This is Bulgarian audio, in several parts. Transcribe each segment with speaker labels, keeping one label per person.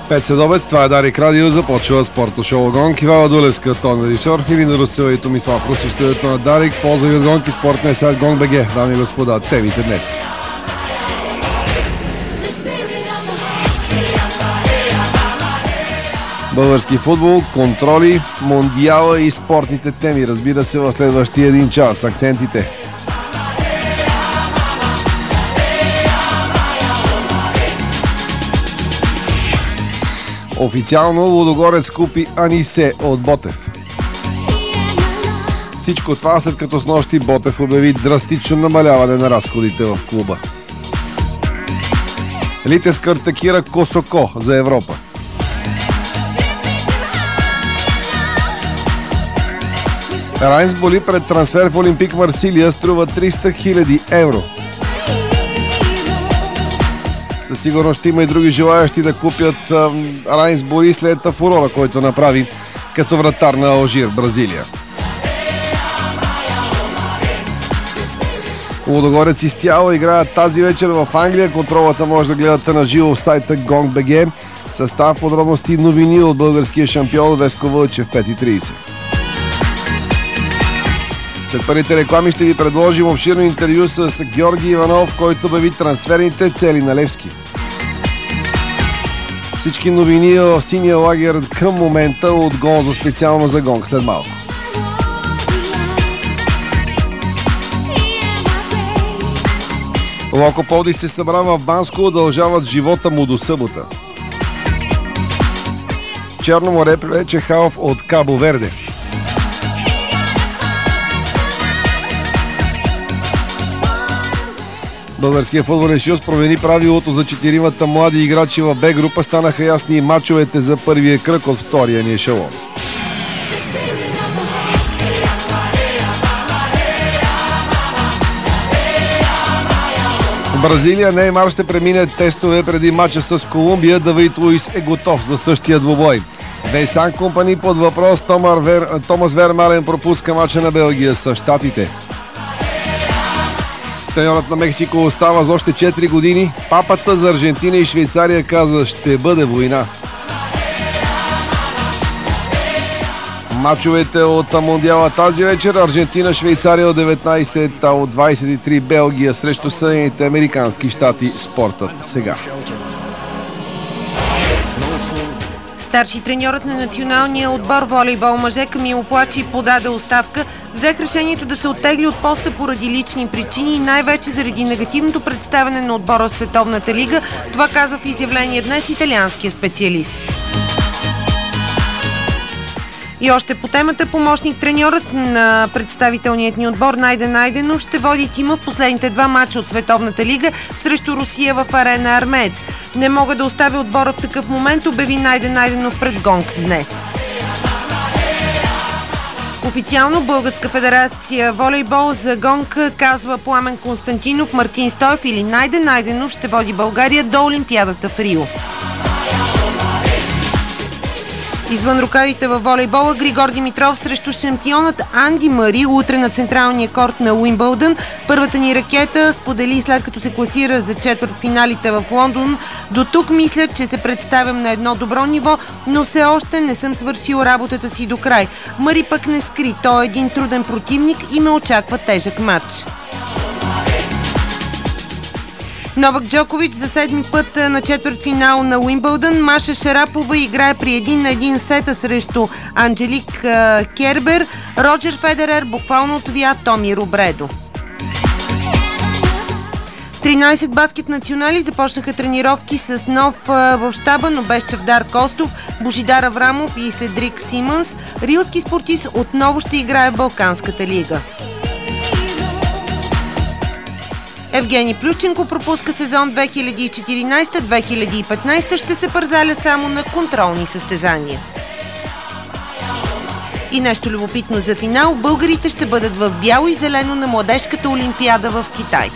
Speaker 1: 5 следобед, това е Дарик Радио, започва спорто шоу Гонг. Ивала Дулевска, тон режисьор, Ирина Русева и Томислав Руси, студиото на Дарик. Полза ви от Гонг и спортния сайт Гонг.бг. Дами и господа, темите днес. Български футбол, контроли, мондиала и спортните теми. Разбира се, в следващия един час. Акцентите. Официално Лудогорец купи Анисе от Ботев. Всичко това след като снощи Ботев обяви драстично намаляване на разходите в клуба. Литескър атакира Косоко за Европа. Райнс боли пред трансфер в Олимпик Марсилия, струва 300 000 евро. Със сигурност ще има и други желаящи да купят Райнс Бори след фурора, който направи като вратар на Алжир, Бразилия. Лудогорец и Стяла играят тази вечер в Англия. Контролата може да гледате на живо в сайта Gong.bg. Състав, подробности и новини от българския шампион Веско Вълчев, 5:30. След първите реклами ще ви предложим обширно интервю с Георги Иванов, който обяви трансферните цели на Левски. Всички новини в синия лагер към момента от Гонзо специално за Гонг след малко. Локо Пловдив се събра в Банско, удължават живота му до събота. Черно море привлече Халф от Кабо Верде. Българския футболен съюз промени правилото за 4 млади играчи в Б група. Станаха ясни и мачовете за първия кръг от втория ни ешелон. В Бразилия Неймар ще премине тестове преди мача с Колумбия. Давид Луис е готов за същия двубой. Дейсан Компани под въпрос. Томас Вермален пропуска мача на Белгия с Щатите. Треньорът на Мексико остава за още 4 години. Папата за Аржентина и Швейцария каза: ще бъде война. Мачовете от мондиала тази вечер: Аржентина, Швейцария от 19, а от 23 Белгия срещу Съединените американски щати. Спортът сега.
Speaker 2: Старши треньорът на националния отбор волейбол мъже Камило Плачи подаде оставка. Взех решението да се оттегли от поста поради лични причини и най-вече заради негативното представяне на отбора в Световната лига. Това казва в изявление днес италианския специалист. И още по темата, помощник-треньорът на представителният ни отбор Найден Найденов ще води тима в последните 2 мача от Световната лига срещу Русия в арена Армеец. Не мога да оставя отбора в такъв момент, обяви Найден Найденов пред Гонг днес. Официално Българска федерация волейбол за Гонг казва Пламен Константинов, Мартин Стоев или Найден Найденов ще води България до Олимпиадата в Рио. Извън рукавите във волейбола Григор Димитров срещу шампионът Анди Мъри утре на централния корт на Уимбълдън. Първата ни ракета сподели след като се класира за четвъртфиналите в Лондон. До тук мисля, че се представям на едно добро ниво, но все още не съм свършил работата си до край. Мъри пък не скри, той е един труден противник и ме очаква тежък матч. Новак Джокович за 7 път на четвъртфинал на Уимбълдън. Маша Шарапова играе при 1-1 сета срещу Анджелик Кербер. Роджер Федерер буквално отвя Томи Робредо. 13 баскет национали започнаха тренировки с нов в щаба, но без Чавдар Костов, Божидар Аврамов и Седрик Симънс. Рилски спортист отново ще играе в Балканската лига. Евгений Плющенко пропуска сезон 2014-2015, ще се пързаля само на контролни състезания. И нещо любопитно за финал, българите ще бъдат в бяло и зелено на младежката олимпиада в Китай.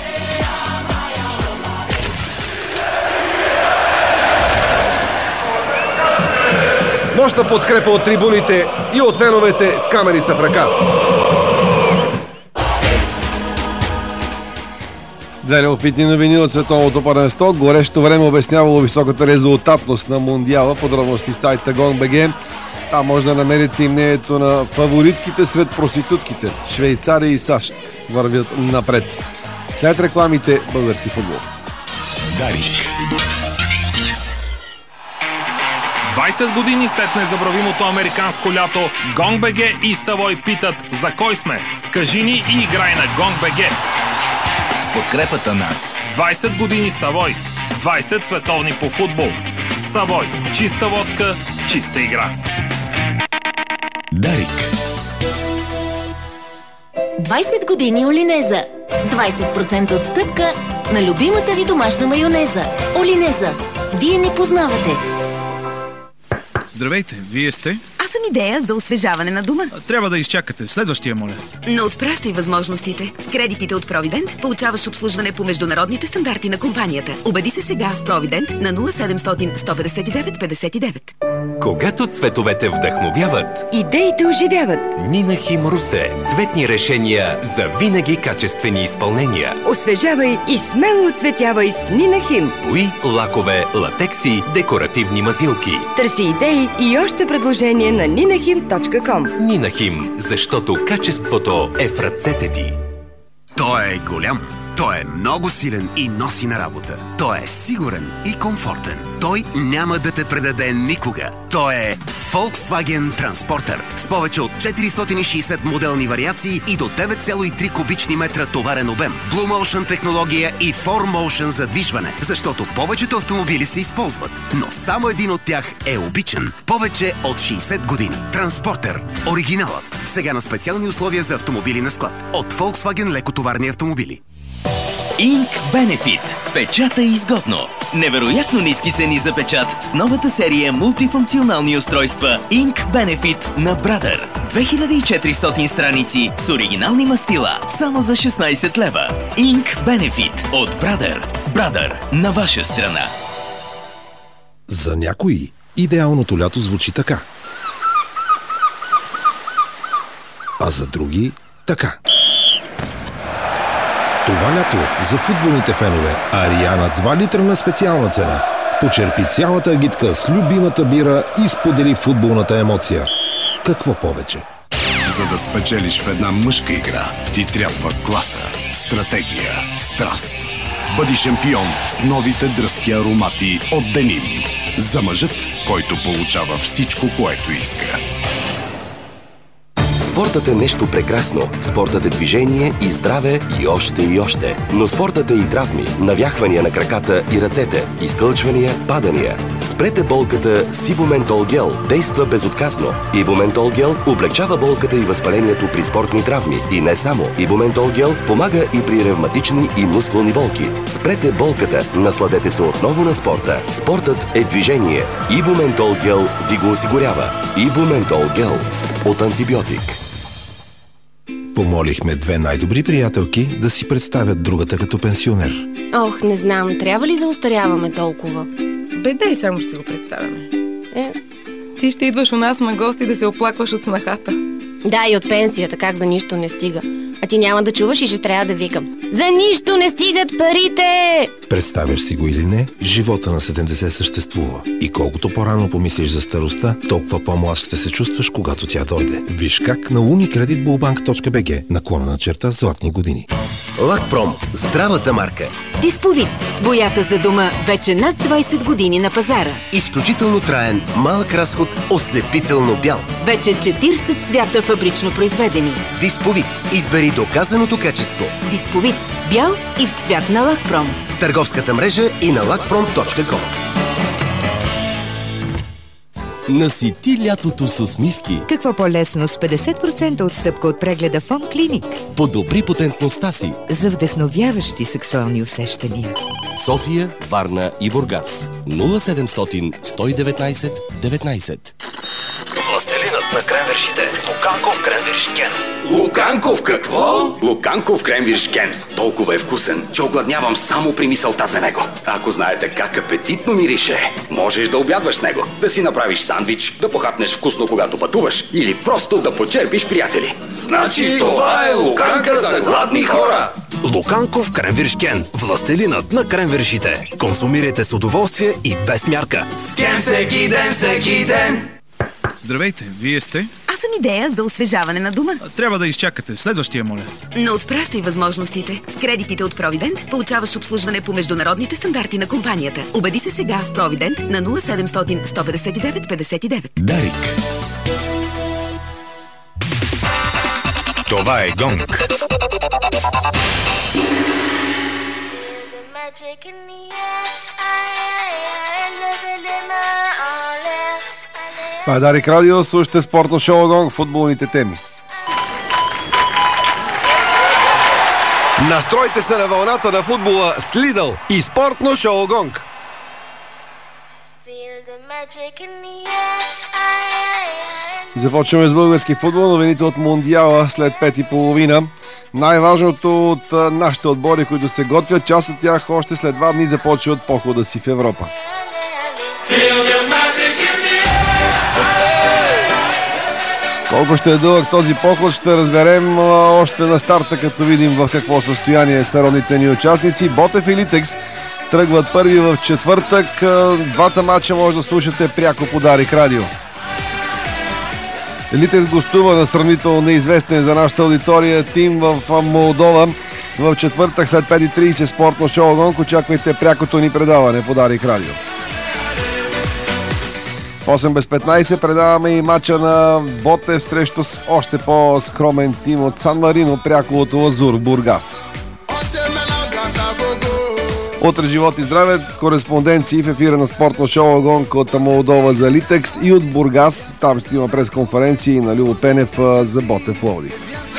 Speaker 1: Мощна подкрепа от трибуните и от феновете с каменица в ръка. Две любопитни новини от световното първенство. Горещо време обяснявало високата резултатност на Мондиала. Подробности сайта Gong.bg. Там може да намерите и мнението на фаворитките сред проститутките. Швейцария и САЩ вървят напред. След рекламите български футбол.
Speaker 3: Дарик. 20 години след незабравимото американско лято, Gong.bg и Савой питат: за кой сме? Кажи ни и играй на Gong.bg.
Speaker 4: С подкрепата на
Speaker 3: 20 години Савой. 20 световни по футбол. Савой. Чиста водка, чиста игра.
Speaker 4: Дарик.
Speaker 5: 20 години Олинеза. 20% отстъпка на любимата ви домашна майонеза. Олинеза. Вие ни познавате.
Speaker 6: Здравейте, вие сте?
Speaker 7: Аз съм идея за освежаване на дома.
Speaker 6: Трябва да изчакате. Следващия, моля.
Speaker 7: Но отпращай възможностите. С кредитите от Провидент получаваш обслужване по международните стандарти на компанията. Убеди се сега в Провидент на 0700 159 59.
Speaker 8: Когато цветовете вдъхновяват,
Speaker 7: идеите оживяват.
Speaker 8: Нинахим Русе. Цветни решения за винаги качествени изпълнения.
Speaker 7: Освежавай и смело оцветявай с Нинахим.
Speaker 8: Бои, лакове, латекси, декоративни мазилки.
Speaker 7: Търси идеи и още предложения на ninahim.com.
Speaker 8: Нинахим, защото качеството е в ръцете ти.
Speaker 9: Той е голям, той е много силен и носи на работа. Той е сигурен и комфортен. Той няма да те предаде никога. Той е Volkswagen Transporter с повече от 460 моделни вариации и до 9,3 кубични метра товарен обем. Blue Motion технология и 4Motion задвижване, защото повечето автомобили се използват, но само един от тях е обичан. Повече от 60 години. Transporter. Оригиналът. Сега на специални условия за автомобили на склад. От Volkswagen лекотоварни автомобили.
Speaker 4: Ink Benefit. Печата е изгодно. Невероятно ниски цени за печат с новата серия мултифункционални устройства Ink Benefit на Brother. 2400 страници с оригинални мастила само за 16 лева. Ink Benefit от Brother. Brother на ваша страна.
Speaker 10: За някои идеалното лято звучи така. А за други така. Това лято за футболните фенове Ариана 2 литра на специална цена. Почерпи цялата агитка с любимата бира и сподели футболната емоция. Какво повече?
Speaker 11: За да спечелиш в една мъжка игра, ти трябва класа, стратегия, страст. Бъди шампион с новите дръзки аромати от Деним. За мъжът, който получава всичко, което иска.
Speaker 8: Спортът е нещо прекрасно. Спортът е движение и здраве и още и още. Но спортът е и травми, навяхвания на краката и ръцете, изкълчвания, падания. Спрете болката с Ибументол гел. Действа безотказно. Ибументол гел облегчава болката и възпалението при спортни травми. И не само. Ибументол гел помага и при ревматични и мускулни болки. Спрете болката. Насладете се отново на спорта. Спортът е движение. Ибументол гел ви го осигурява. Ибументол гел от антибиотик.
Speaker 10: Помолихме две най-добри приятелки да си представят другата като пенсионер.
Speaker 12: Ох, не знам, трябва ли да остаряваме толкова?
Speaker 13: Дай само ще си го представяме. Ти ще идваш у нас на гости да се оплакваш от снахата.
Speaker 12: Да, и от пенсията, как за нищо не стига. А ти няма да чуваш и ще трябва да викам: за нищо не стигат парите!
Speaker 10: Представяш си го или не, живота на 70 съществува. И колкото по-рано помислиш за старостта, толкова по-млад ще се чувстваш, когато тя дойде. Виж как на unicreditbullbank.bg /златни години.
Speaker 8: Лакпром. Здравата марка.
Speaker 7: Дисповит. Боята за дома вече над 20 години на пазара.
Speaker 8: Изключително траен, малък разход, ослепително бял.
Speaker 7: Вече 40 цвята фабрично произведени.
Speaker 8: Дисповит. Избери доказаното качество.
Speaker 7: Дисповит. Бял и в цвят на Лакпром.
Speaker 8: В търговската мрежа и на lakprom.com.
Speaker 4: Насити лятото с усмивки.
Speaker 14: Какво по-лесно с 50% отстъпка от прегледа Фон Клиник?
Speaker 4: Подобри потентността си.
Speaker 14: За вдъхновяващи сексуални усещания.
Speaker 4: София, Варна и Бургас. 0700 119 19.
Speaker 15: Властелинът на кренвиршите. Луканков кренвирш Кен.
Speaker 16: Луканков какво? Луканков кренвирш Кен. Толкова е вкусен, че огладнявам само при мисълта за него. Ако знаете как апетитно мирише, можеш да обядваш с него, да си направиш сандвич, да похапнеш вкусно когато пътуваш или просто да почерпиш приятели. Значи това е луканка за гладни хора.
Speaker 15: Луканков кренвиршкен. Властелинът на кренвиршите. Консумирайте с удоволствие и без мярка.
Speaker 17: Скен всеки ден, всеки ден.
Speaker 6: Здравейте, вие сте?
Speaker 7: Аз съм идея за освежаване на дома.
Speaker 6: Трябва да изчакате. Следващия, моля.
Speaker 7: Не отпращай възможностите. С кредитите от Провидент получаваш обслужване по международните стандарти на компанията. Убеди се сега в Провидент на 0700 159 59.
Speaker 11: Дарик. Това е Гонг.
Speaker 1: Това е Дарик Радио, слушате спортно шоу Гонг, футболните теми. Настройте се на вълната на футбола с Lidl и спортно шоу Гонг. Започваме с български футбол, новините от Мондиала след 5:30. Най-важното от нашите отбори, които се готвят, част от тях още след 2 дни започват похода си в Европа. Колко ще е дълъг този поход, ще разберем още на старта, като видим в какво състояние са родните ни участници. Ботев и Литекс тръгват първи в четвъртък. Двата матча може да слушате пряко по Дарик Радио. Литекс гостува на сравнително неизвестен за нашата аудитория тим в Молдова. В четвъртък след 5:30 спортно шоу Гонг. Очаквайте прякото ни предаване по Дарик Радио. В 8:15 предаваме и матча на Ботев срещу още по-скромен тим от Сан Марино, пряко от Лазур, Бургас. Утре живот и здраве, кореспонденции в ефира на спортно шоу Гонг от Молдова за Литекс и от Бургас. Там ще има пресконференции на Любо Пенев за Ботев Пловдив.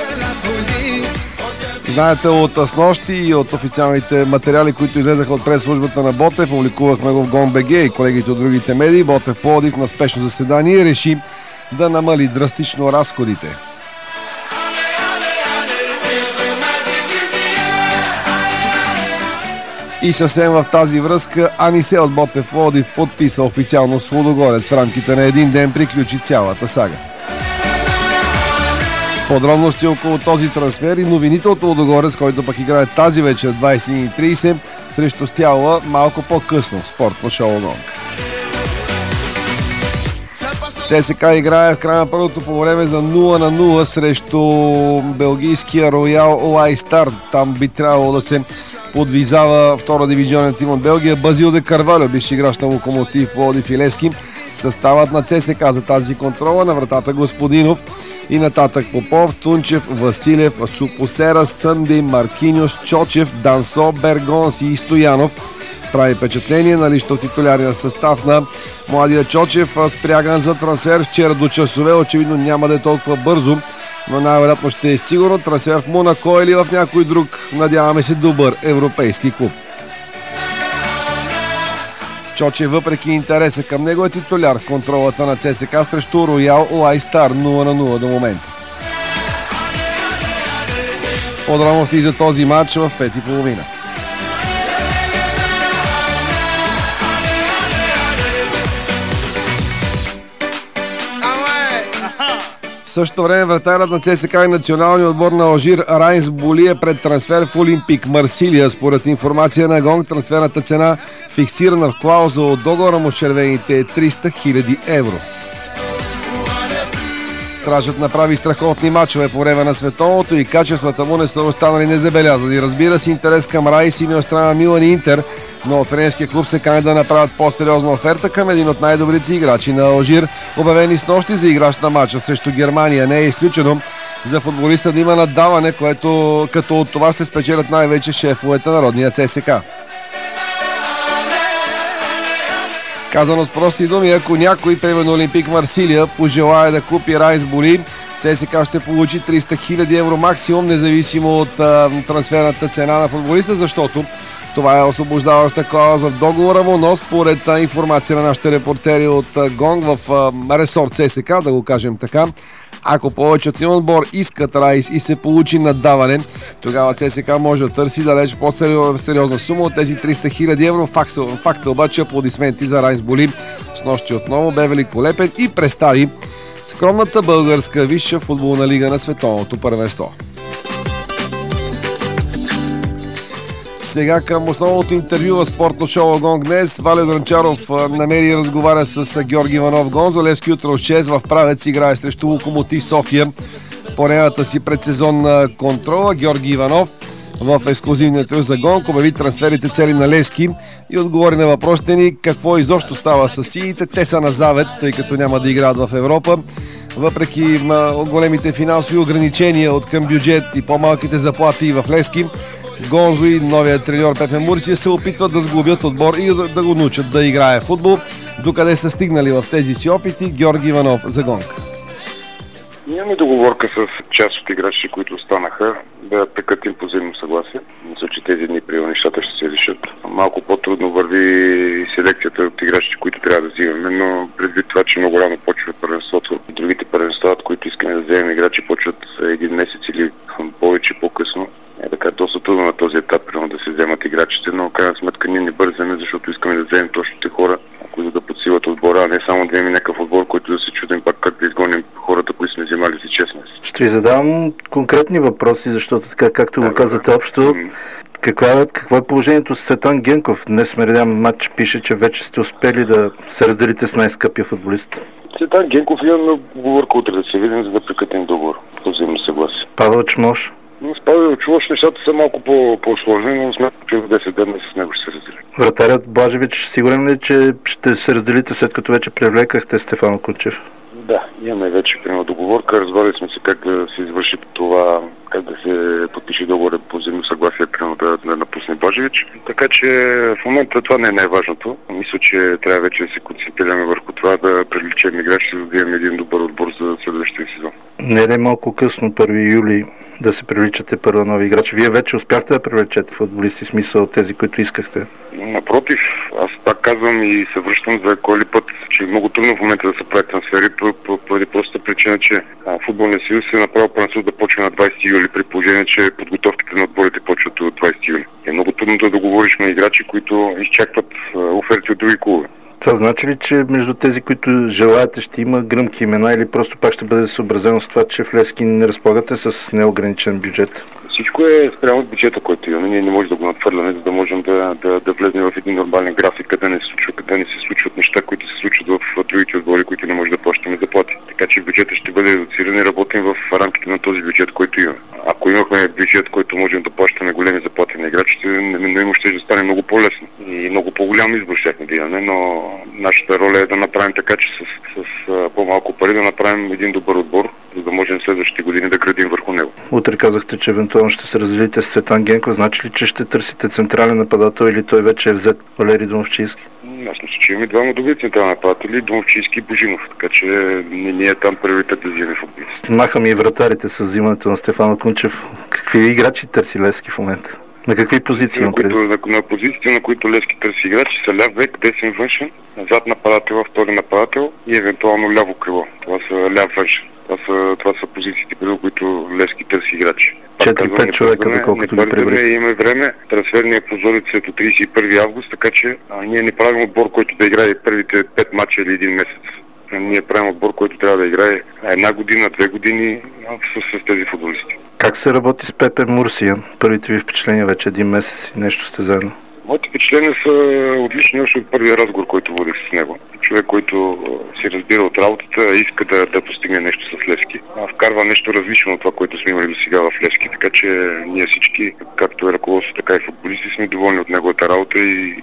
Speaker 1: Знаете от снощи и от официалните материали, които излезаха от прес-службата на Ботев, публикувахме го в Гон.бг и колегите от другите медии. Ботев Пловдив на спешно заседание реши да намали драстично разходите. И съвсем в тази връзка Анисе от Ботев Пловдив подписа официално с Лудогорец. В рамките на един ден приключи цялата сага. Подробности около този трансфер и новините от Лудогорец, който пък играе тази вечер 21:30 срещу Стяла малко по-късно в спортно шоу Гонг. ЦСКА играе в края на първото по време за 0:0 срещу белгийския Роял Лайстар. Там би трябвало да се подвизава втора дивизионен тим от Белгия. Базил де Карвалио, бивш играч на Локомотив Пловдив и Левски. Съставът на ЦСКА за тази контрола: на вратата Господинов и нататък Попов, Тунчев, Василев, Супосера, Сънди, Маркиньос, Чочев, Дансо, Бергонс и Стоянов. Прави впечатление налично титулярния състав на младия Чочев, спряган за трансфер вчера до часове. Очевидно няма да е толкова бързо, но най-вероятно ще е сигурно трансфер в Монако или в някой друг, надяваме се, добър европейски клуб. Чоче, въпреки интереса към него, е титуляр в контролата на ЦСКА срещу Роял Лайстар 0:0 до момента. Подробности за този матч в 5:30. В същото време вратарят на ЦСКА и националния отбор на Алжир Райнс Боли е пред трансфер в Олимпик Марсилия. Според информация на Гонг, трансферната цена, фиксирана в клауза от договора му с червените, е 300 000 евро. Стражът направи страхотни мачове по време на световното и качествата му не са останали незабелязани. Разбира се, интерес към Райс има от страна Милан и Интер, но от френския клуб се кани да направят по-сериозна оферта към един от най-добрите играчи на Алжир. Обявени с нощи за играч на матча срещу Германия. Не е изключено за футболиста да има наддаване, като от това ще спечелят най-вече шефовете на родния ЦСКА. Казано с прости думи, ако някой, примерно Олимпик Марсилия, пожелая да купи Райнс Боли, ЦСКА ще получи 300 000 евро максимум, независимо от трансферната цена на футболиста, защото това е освобождаваща клауза в договора му, но според информация на нашите репортери от Гонг в ресор ЦСКА, да го кажем така, ако повечето ни отбор искат Райс и се получи наддаване, тогава ЦСКА може да търси далеч по-сериозна сума от тези 300 000 евро. Факт е обаче, аплодисменти за Райнс Боли. С нощи отново бе великолепен и представи скромната българска висша футболна лига на световното първенство. Сега към основното интервю в спортно шоу Гонг днес. Валио Дранчаров намери и разговаря с Георги Иванов. Гонзо Левски утре от 6 в Правец играе срещу Локомотив София. Поредната си предсезонна контрола. Георги Иванов в ексклузивния интервю за Гонг обяви трансферите цели на Левски и отговори на въпросите ни какво изобщо става с сиите. Те са на завет, тъй като няма да играят в Европа. Въпреки големите финансови ограничения от към бюджет и по-малките заплати в Левски, Гонзо и новият треньор Пепе Мурсия се опитват да сглобят отбор и да го научат да играе футбол. Докъде са стигнали в тези си опити, Георги Иванов за Гонг.
Speaker 18: Имаме договорка с част от играчи, които останаха, да прекратим по взаимно съгласие. Мисля, че тези дни при нещата ще се решат. Малко по-трудно върви селекцията от играчите, които трябва да взимаме, но предвид това, че много рано почва първенството, другите първенства, които искаме да вземем играчи, почват един месец или повече по-късно. Така доста трудно на този етап да се вземат играчите, но крайна сметка ние не бързаме, защото искаме да вземем точните хора, които да подсилват отбора, а не само да имаме някакъв отбор, който да се чудим пак как да изгоним хората, които сме вземали си 6 месеца.
Speaker 19: Ще ви задавам конкретни въпроси, защото така, както го казвате общо, какво е положението с Цветан Генков? Днес Меридиан матч пише, че вече сте успели да се разделите с най-скъпия футболист.
Speaker 18: Цветан Генков имаме договорка утре да се видим, за да прекратим договор. По взаимно съгласие.
Speaker 19: Павел Чмош?
Speaker 18: С Павел Чмош нещата са малко по-сложни, но смятам, че в 10 дена с него ще се раздели.
Speaker 19: Вратарят Блажевич, сигурен ли, че ще се разделите след като вече привлекахте Стефано Кунчев?
Speaker 18: Да, имаме вече приема договорка, разбрали сме се как да се извърши това, как да се подпише договор по взаимно съгласие, приема да напусне Блажевич. Така че в момента това не е най-важното. Мисля, че трябва вече да се концентрираме върху това, да привлечем играчи, за да имаме един добър отбор за следващия сезон.
Speaker 19: Не е малко късно, 1 юли, да се привличате първо нови играчи? Вие вече успяхте да привлечете футболисти, смисъл тези, които искахте?
Speaker 18: Напротив, аз пак казвам и се връщам за кой ли път, че е много трудно в момента да се прави трансфери, поради простата причина, че футболният съюз се направил първенство да почне на 20 юли, при положение, че подготовките на отборите почват от 20 юли. Е много трудно да договориш на играчи, които изчакват оферти от други клубове.
Speaker 19: Това значи ли, че между тези, които желаете, ще има гръмки имена или просто пак ще бъде съобразено с това, че в Левски не разполагате с неограничен бюджет?
Speaker 18: Всичко е спрямо от бюджета, който имаме. Ние не можем да го надхвърляме, за да можем да влезем в един нормален график, къде не се случват неща, които се случват в другите отбори, които не можем да плащаме заплати. Така че бюджетът ще бъде редуциран и работим в рамките на този бюджет, който имаме. Ако имахме бюджет, който можем да плащаме големи заплати на играчите, неминуемо ще стане много по-лесно и много по-голям избор щяхме да имаме, но нашата роля е да направим така, че с по-малко пари да направим един добър отбор, за да можем следващите години да градим върху него.
Speaker 19: Утре казахте, че евентуално ще се разделите с Цветан Генков. Значи ли, че ще търсите централен нападател или той вече е взет? Валери Домовчийски?
Speaker 18: Аз мисля, че имаме двама добри централни нападатели, Домовчийски и Божинов, така че не е там приоритет да вземе футболист.
Speaker 19: Маха ми и вратарите с взимането на Стефано Кунчев. Какви играчи търси Левски в момента? На какви позиции?
Speaker 18: На позициите, на които Левски търси играчи, са ляв бек, десен външен, зад нападател, втори нападател и евентуално ляво крило. Това са ляв външен. Това са позициите, при които Левски търси играчи.
Speaker 19: 4-5 човека, доколкото ги прибрали.
Speaker 18: Имаме време. Трансферният прозорец е до 31 август, така че ние не правим отбор, който да играе първите 5 мача или 1 месец. Ние правим отбор, който трябва да играе 1 година, 2 години с тези футболисти.
Speaker 19: Как се работи с Пепе Мурсия? Първите ви впечатления вече 1 месец и нещо сте заедно.
Speaker 18: Моите впечатления са отлични още от първия разговор, който водих с него. Човек, който си разбира от работата, иска да постигне нещо с Левски. Вкарва нещо различно от това, което сме имали до сега в Левски. Така че ние всички, както е ръководство, така и футболисти, сме доволни от неговата работа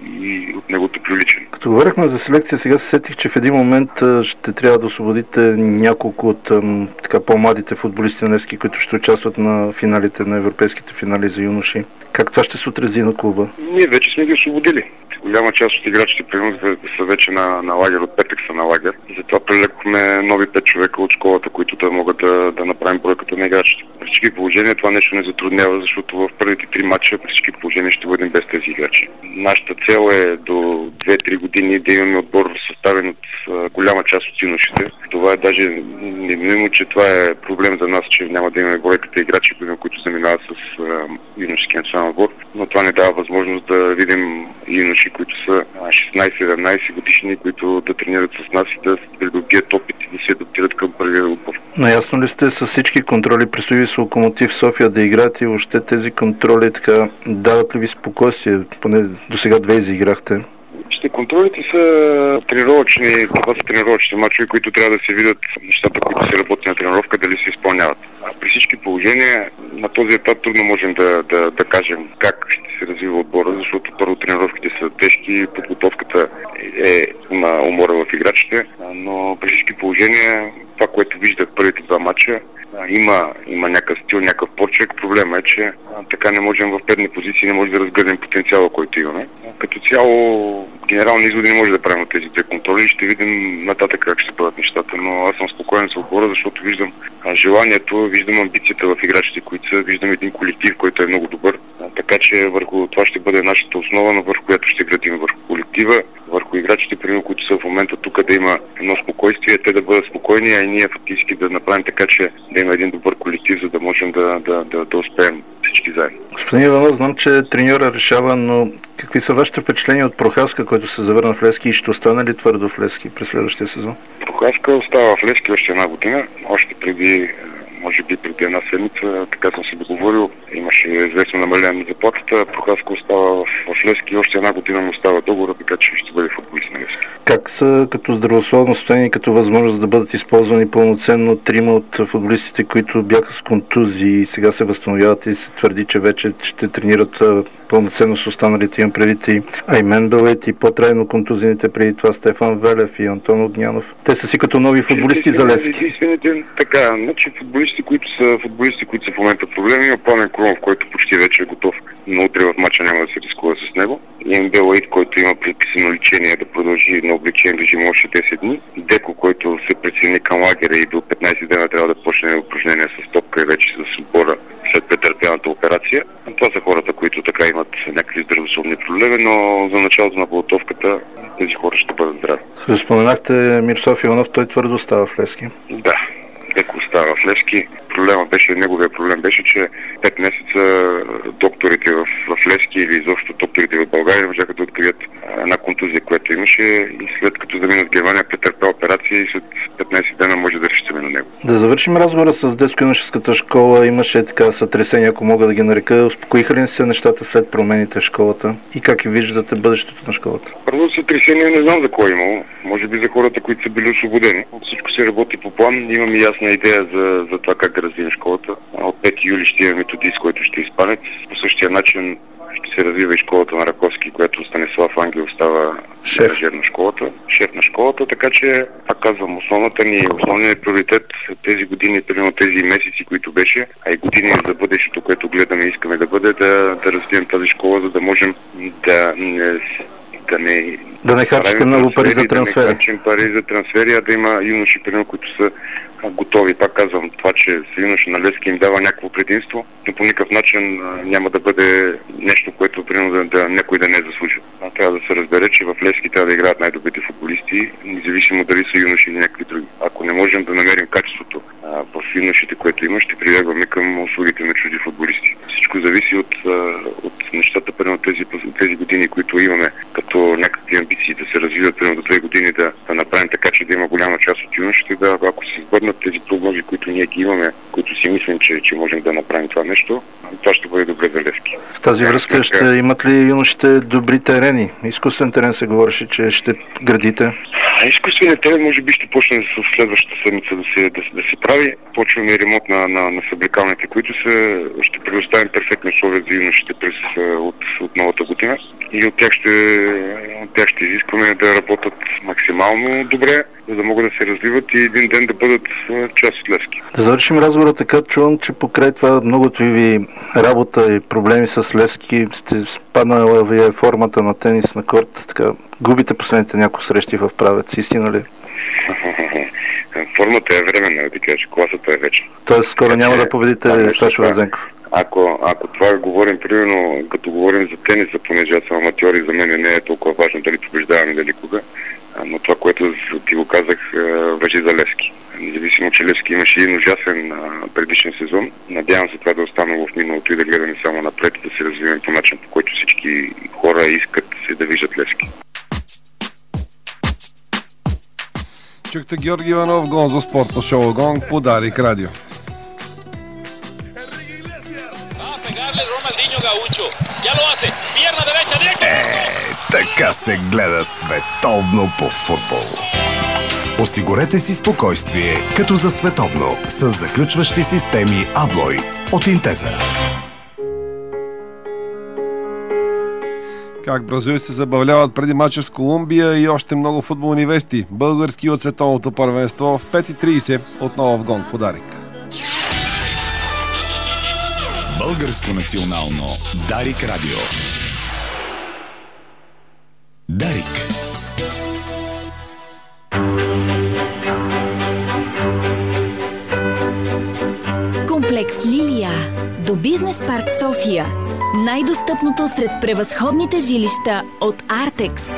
Speaker 18: и от неговото привличане.
Speaker 19: Като говорихме за селекция, сега се сетих, че в един момент ще трябва да освободите няколко от по-младите футболисти на Левски, които ще участват на финалите, на европейските финали за юноши. Как това ще се отрази на клуба?
Speaker 18: Ние вече сме ги освободили. Голяма част от играчите са вече на лагер, от петък са на лагер. Затова прелекохме нови 5 човека от школата, които да могат да направим бройката на играчите. При всички положения това нещо не затруднява, защото в първите 3 матча при всички положения ще бъдем без тези играчи. Нашата цел е до 2-3 години да имаме отбор съставен от голяма част от юношите. Това е даже неминуемо, че това е проблем за нас, че няма да имаме бройката играчи, които заминават с юношеския национален отбор, но това не дава възможност да видим юноши, които са 16-17 годишни, които да тренират с нас и да придобият опит и да се адаптират към първия отбор.
Speaker 19: Наясно ли сте с всички контроли? Предстои с Локомотив София да играете и въобще тези контроли така дават ли ви спокойствие? Поне до сега 2 изиграхте.
Speaker 18: Контролите са тренировъчни, това са тренировъчни мачове, които трябва да се видят нещата, които се работят на тренировка, дали се изпълняват. При всички положения на този етап трудно можем да кажем как ще се развива отбора, защото първо тренировките са тежки, подготовката на умора в играчите, но при всички положения това, което виждат първите 2 мача, има някакъв стил, някакъв почерк. Проблема е, че така не можем в предни позиции, не можем да разгърнем потенциала, който имаме. Като цяло, генерални изводи не може да правим от тези 2 контроли. Ще видим нататък как ще бъдат нещата, но аз съм спокоен за отбора, защото виждам желанието, виждам амбицията в играчите, които са, виждам един колектив, който е много добър. Така че върху това ще бъде нашата основа, но върху която ще градим върху колектива, върху играчите, примерно, които са в момента тук, да има едно спокойствие, те да бъдат спокойни, а и ние фактически да направим така, че да има един добър колектив, за да можем да успеем всички заедно.
Speaker 19: Господин Иванов, знам, че треньора решава, но какви са вашите впечатления от Прохаска, който се завърна в Левски и ще остане ли твърдо в Левски през следващия сезон?
Speaker 18: Прохаска остава в Левски още 1 година, още преди може би преди 1 седмица, така съм се договорил. Имаше известно намаление на заплатата. Прохаска остава в Левски, още 1 година му остава договора, така че ще бъде футболист на Левски.
Speaker 19: Как са като здравословно състояние и като възможност да бъдат използвани пълноценно 3 от футболистите, които бяха с контузии и сега се възстановяват и се твърди, че вече ще тренират пълноценно с останалите, имам предвид и Аймен Белет и по-трайно контузените преди това Стефан Велев и Антон Огнянов. Те са си като нови футболисти за Левски.
Speaker 18: Единствените, така, значи футболисти, които са в момента проблеми, има Пламен Крумов, който почти вече е готов, но утре в матча няма да се рискува с него. Имам Белаид, който има предписано лечение да продължи на облегчен режим още 10 дни. Деко, който се присъедини към лагера и до 15 дена трябва да почне упражнение с топка и вече с отбора след претърпяната операция. Това са хората, които така имат някакви здравословни проблеми, но за началото на подготовката тези хора ще бъдат здрави.
Speaker 19: Споменахте Мирослав Иванов, той твърдо остава в Левски.
Speaker 18: Да, Деко остава в Левски. Неговия проблем беше, че 5 месеца докторите в Левски или изобщо докторите в България можаха да открият една контузия, която имаше и след като замина в Германия претърпя операция и след 15 дена може да решим на него.
Speaker 19: Да завършим разговора с детско-юношеската школа. Имаше така сътресения, ако мога да ги нарека. Успокоиха ли се нещата след промените в школата и как виждате бъдещето на школата?
Speaker 18: Първо сътресение не знам за кой е имало. Може би за хората, които са били освободени. Всичко се работи по план. Имаме ясна идея за това как да развием школата. От 5 юли ще имаме методист, който ще изпанец. По същия начин ще се развива и школата на Раковски, която Станислав Ангел става менеджер на школата, шеф на школата, така че, пак казвам, основният приоритет тези години, примерно тези месеци, които беше, а и години за бъдещето, което гледаме и искаме да бъде, да развием тази школа, за да можем да не
Speaker 19: харчите много пари за трансфери.
Speaker 18: Да не харчим пари за трансфери, а да има юноши, примерно, които са готови. Пак казвам, това, че с юноши на Левски им дава някакво предимство, но по никакъв начин няма да бъде нещо, което примерно някой да не е заслужил. Трябва да се разбере, че в Левски трябва да играят най-добрите футболисти, независимо дали са юноши или някакви други. Ако не можем да намерим качеството в юношите, което има, ще прибягваме към услугите на чужди футболисти. Всичко зависи от нещата, примерно тези години, които имаме като някакви амбиции да се развиват примерно до 2 години, да направим така, че да има голяма част от юношите, ако се сбъднат тези прогнози, които ние ги имаме, които си мислим, че можем да направим това нещо, това ще бъде добре за Левски.
Speaker 19: В тази връзка ще имат ли юношите добри терени? Изкуствен терен се говореше, че ще градите.
Speaker 18: Изкуственият терен може би ще почне в следващата седмица да се прави. Почваме ремонт на съблекалните, които ще предоставим перфектни условия за юношите от новата година. И от тях ще изискваме да работят максимално добре, за да могат да се развиват и един ден да бъдат част от Левски.
Speaker 19: Да завършим разговора така. Чувам, че покрай това многото ви работа и проблеми с Левски сте спаднала ви формата на тенис на корт. Така, губите последните няколко срещи в Правец. Истина ли?
Speaker 18: Формата е временна, да ти кажа, класата е вечна.
Speaker 19: Тоест скоро няма да победите Сашо Везенков.
Speaker 18: Ако това говорим, примерно, като говорим за тениса, понеже аз съм аматьор и за мен не е толкова важно дали побеждавам или дали кога, но това, което ти го казах, важи за Левски. независимо, че Левски имаше един ужасен предишен сезон. Надявам се това да остане в миналото и да гледаме само напред и да се развиваме по начин, по който всички хора искат да виждат Левски.
Speaker 1: Чухте Георги Иванов, Гонзо, спортно шоу Гонг по Дарик Радио.
Speaker 11: Така се гледа световно по футбол. Осигурете си спокойствие, като за световно, с заключващи системи Аблой от Интеза.
Speaker 1: Как бразилци се забавляват преди мача с Колумбия и още много футболни вести. Български от световното първенство в 5:30 отново в Гонг по Дарик.
Speaker 11: Българско национално Дарик Радио. Дарик.
Speaker 5: Комплекс Лилия до Бизнес парк София. Най-достъпното сред превъзходните жилища от Артекс.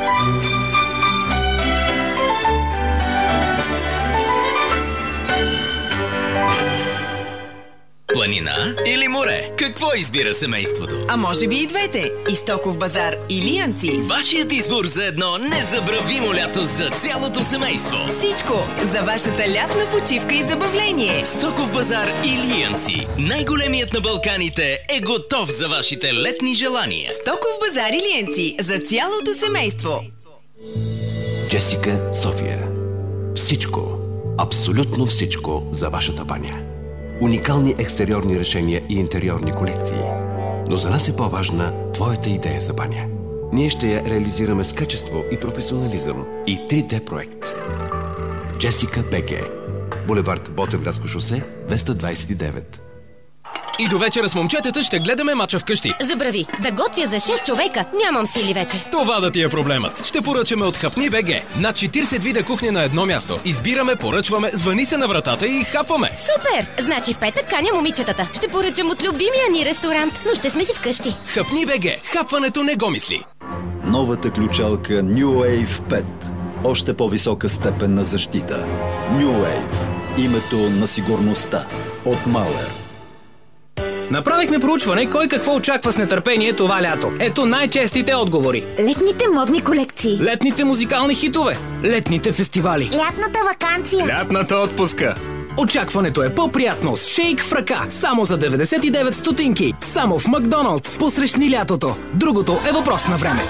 Speaker 4: Планина или море? Какво избира семейството?
Speaker 20: А може би и двете. Изтоков базар или Янци.
Speaker 4: Вашият избор за едно незабравимо лято за цялото семейство.
Speaker 20: Всичко за вашата лятна почивка и забавление.
Speaker 4: Стоков базар или Янци. Най-големият на Балканите е готов за вашите летни желания.
Speaker 20: Стоков базар или Янци за цялото семейство.
Speaker 8: Джесика София. Всичко, абсолютно всичко за вашата баня. Уникални екстериорни решения и интериорни колекции. Но за нас е по-важна твоята идея за баня. Ние ще я реализираме с качество и професионализъм и 3D проект. Джесика БГ. Булевард Ботевградско шосе, 229.
Speaker 15: И до вечера с момчетата ще гледаме мача вкъщи.
Speaker 12: Забрави, да готвя за 6 човека. Нямам сили вече.
Speaker 15: Това да ти е проблемът. Ще поръчаме от Хапни БГ. Над 40 вида кухня на едно място. Избираме, поръчваме, звъни се на вратата и хапваме.
Speaker 12: Супер! Значи в петък каня момичетата. Ще поръчам от любимия ни ресторант, но ще сме си вкъщи.
Speaker 15: Хапни БГ. Хапването не го мисли.
Speaker 21: Новата ключалка New Wave 5. Още по-висока степен на защита. New Wave. Името на сигурността. От Мауер.
Speaker 22: Направихме проучване кой какво очаква с нетърпение това лято. Ето най-честите отговори.
Speaker 23: Летните модни колекции.
Speaker 22: Летните музикални хитове. Летните фестивали.
Speaker 23: Лятната ваканция.
Speaker 22: Лятната отпуска. Очакването е по-приятно с шейк в ръка. Само за 99 стотинки. Само в Макдоналдс. Посрещни лятото. Другото е въпрос на време.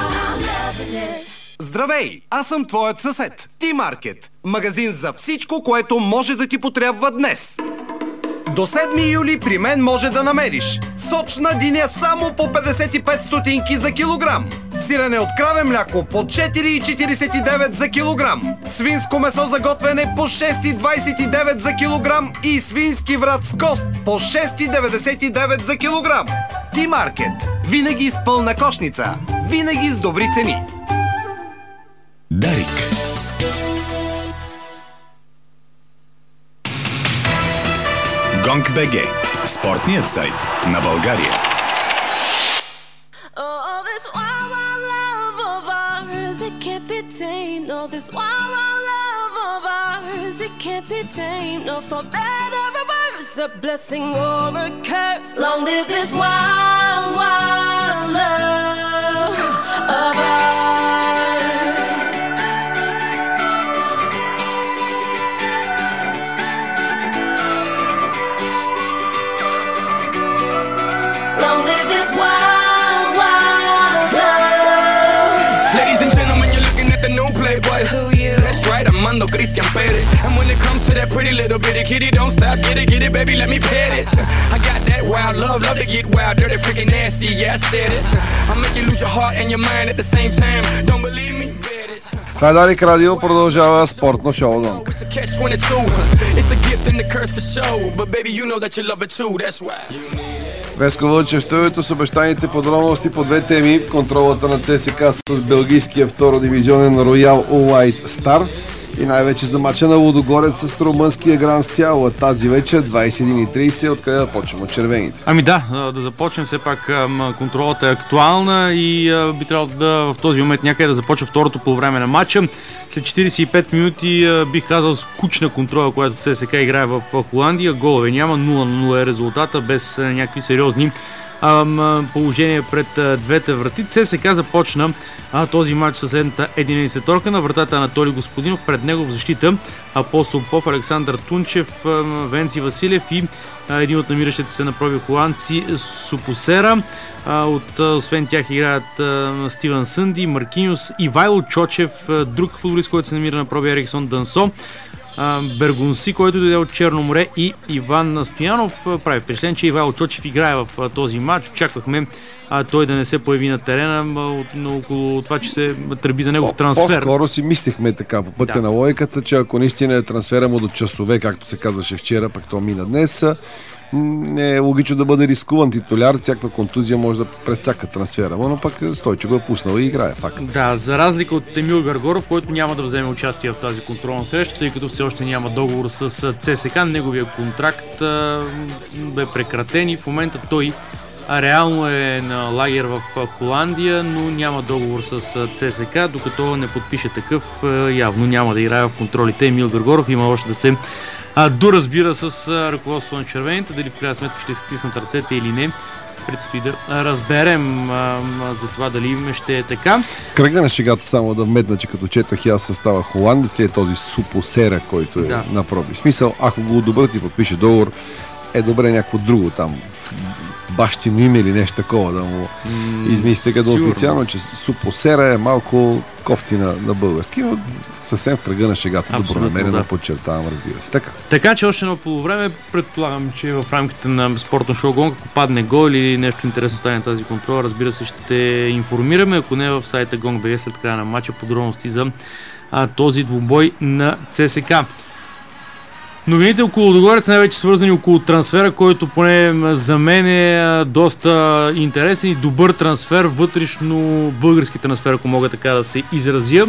Speaker 24: Здравей! Аз съм твоят съсед. T-Market. Магазин за всичко, което може да ти потрябва днес. До 7 юли при мен може да намериш сочна диня само по 55 стотинки за килограм, сирене от краве мляко по 4,49 за килограм, свинско месо за готвене по 6,29 за килограм и свински врат с кост по 6,99 за килограм. T-Market. Винаги с пълна кошница. Винаги с добри цени.
Speaker 11: Дарик. Гонг БГ. Спортният сайт на България.
Speaker 25: A blessing or a curse. Long live this wild, wild love of ours. Long live this wild, wild love.
Speaker 17: Ladies and gentlemen, you're looking at the new Playboy. Who you? That's right, Armando Christian Perez. And when it comes to that pretty little bitty kitty, don't stop, get it, baby, let me pet it. I got that wild love to get wild, dirty, freaking nasty, yeah, I said it. I'll make you lose your heart and your mind at the same time. Don't believe me?
Speaker 1: Това е Дарик Радио, продължава спортно шоу Гонг. Веско Вълчев в студиото с обещаните подробности по две теми: контролата на ЦСКА с белгийския второ дивизионен Роял Уайт Стар И най-вече за мача на Лудогорец с румънския Гран Стяла тази вечер 21:30, откъде да почвам от червените.
Speaker 2: Ами да започнем, все пак контролата е актуална и би трябвало в този момент някъде да започва второто полувреме на матча. След 45 минути бих казал скучна контрола, която ЦСКА играе в Холандия. Голове няма, 0-0 е резултата, без някакви сериозни положение пред двете врати. ЦСКА започна този матч със следната 11-орка. На вратата Анатолий Господинов, пред него в защита Апостол Попов, Александър Тунчев, Венци Василев и един от намиращите се на проби холандци Супосера. Освен тях играят Стивън Сънди, Маркиньос, Ивайло Чочев, друг футболист, който се намира на проби Ериксон Дансо, Бергунси, който дойде от Черно море, и Иван Стоянов. Прави впечатление, че Ивайло Чочев играе в този матч. Очаквахме той да не се появи на терена, около това, че се тръби за негов трансфер.
Speaker 1: По-скоро си мислихме така по пътя на логиката, че ако наистина е трансфера му до часове, както се казваше вчера, пък то мина днес, не е логично да бъде рискуван титуляр, всякаква контузия може да прецака трансфера, но пък Стойчо го е пуснал и играе, факт.
Speaker 2: Да, за разлика от Емил Гаргоров, който няма да вземе участие в тази контролна среща, тъй като все още няма договор с ЦСКА, неговия контракт бе прекратен и в момента той реално е на лагер в Холандия, но няма договор с ЦСКА, докато не подпише такъв, явно няма да играе в контролите. Емил Гаргоров има още да се доразбира с ръководството на червените, дали в крайна сметка ще стиснат ръцете или не. Предстои да разберем за това дали ще е така.
Speaker 1: Кръга на шегата само да вметна, че като четах и аз състава Холандия, след този Супосера, който е на проби. В смисъл, ако го одобрят и подпише договор, е добре някакво друго там, бащино име или нещо такова да му измислите, като официално, че Супосера е малко кофтина на български, но съвсем в кръга на шегата, добронамерено подчертавам, разбира се.
Speaker 2: Така че още на полувреме, предполагам, че в рамките на спортно шоу Гонг, ако падне гол или нещо интересно стане на тази контрола, разбира се, ще информираме, ако не в сайта Gong.bg след края на матча, подробности за този двубой на ЦСКА. Новините около Лудогорец най-вече свързани около трансфера, който поне за мен е доста интересен и добър трансфер, вътрешно български трансфер, ако мога така да се изразя.